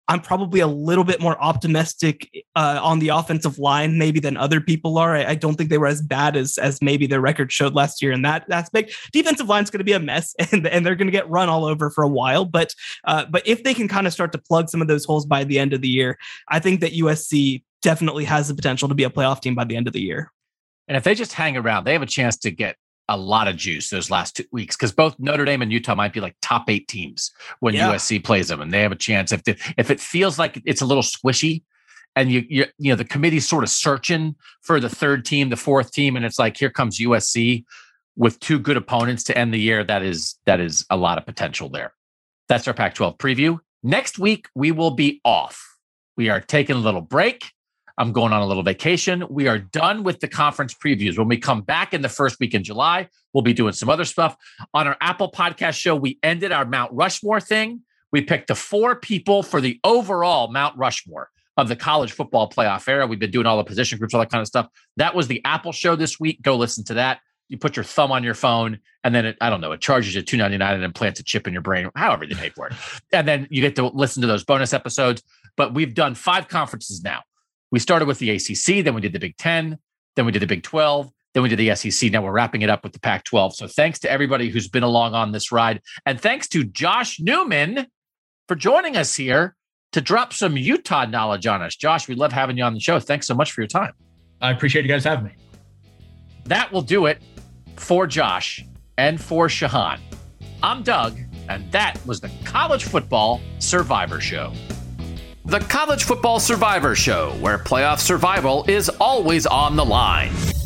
C: I'm probably a little bit more optimistic uh, on the offensive line, maybe than other people are. I, I don't think they were as bad as as maybe their record showed last year. And that that's big. Defensive line's going to be a mess, and, and they're going to get run all over for a while. But uh, but if they can kind of start to plug some of those holes by the end of the year, I think that U S C definitely has the potential to be a playoff team by the end of the year.
A: And if they just hang around, they have a chance to get a lot of juice those last two weeks, because both Notre Dame and Utah might be like top eight teams when yeah. U S C plays them, and they have a chance. If the, if it feels like it's a little squishy, and you you you know the committee's sort of searching for the third team, the fourth team, and it's like here comes U S C with two good opponents to end the year. That is that is a lot of potential there. That's our Pac twelve preview. Next week we will be off. We are taking a little break. I'm going on a little vacation. We are done with the conference previews. When we come back in the first week in July, we'll be doing some other stuff. On our Apple Podcast show, we ended our Mount Rushmore thing. We picked the four people for the overall Mount Rushmore of the college football playoff era. We've been doing all the position groups, all that kind of stuff. That was the Apple show this week. Go listen to that. You put your thumb on your phone, and then it, I don't know, it charges you two ninety-nine and implants a chip in your brain, however they pay for it. And then you get to listen to those bonus episodes. But we've done five conferences now. We started with the A C C, then we did the Big Ten, then we did the Big twelve, then we did the S E C. Now we're wrapping it up with the Pac twelve. So thanks to everybody who's been along on this ride. And thanks to Josh Newman for joining us here to drop some Utah knowledge on us. Josh, we love having you on the show. Thanks so much for your time.
B: I appreciate you guys having me.
A: That will do it for Josh and for Shahan. I'm Doug, and that was the College Football Survivor Show.
E: The College Football Survivor Show, where playoff survival is always on the line.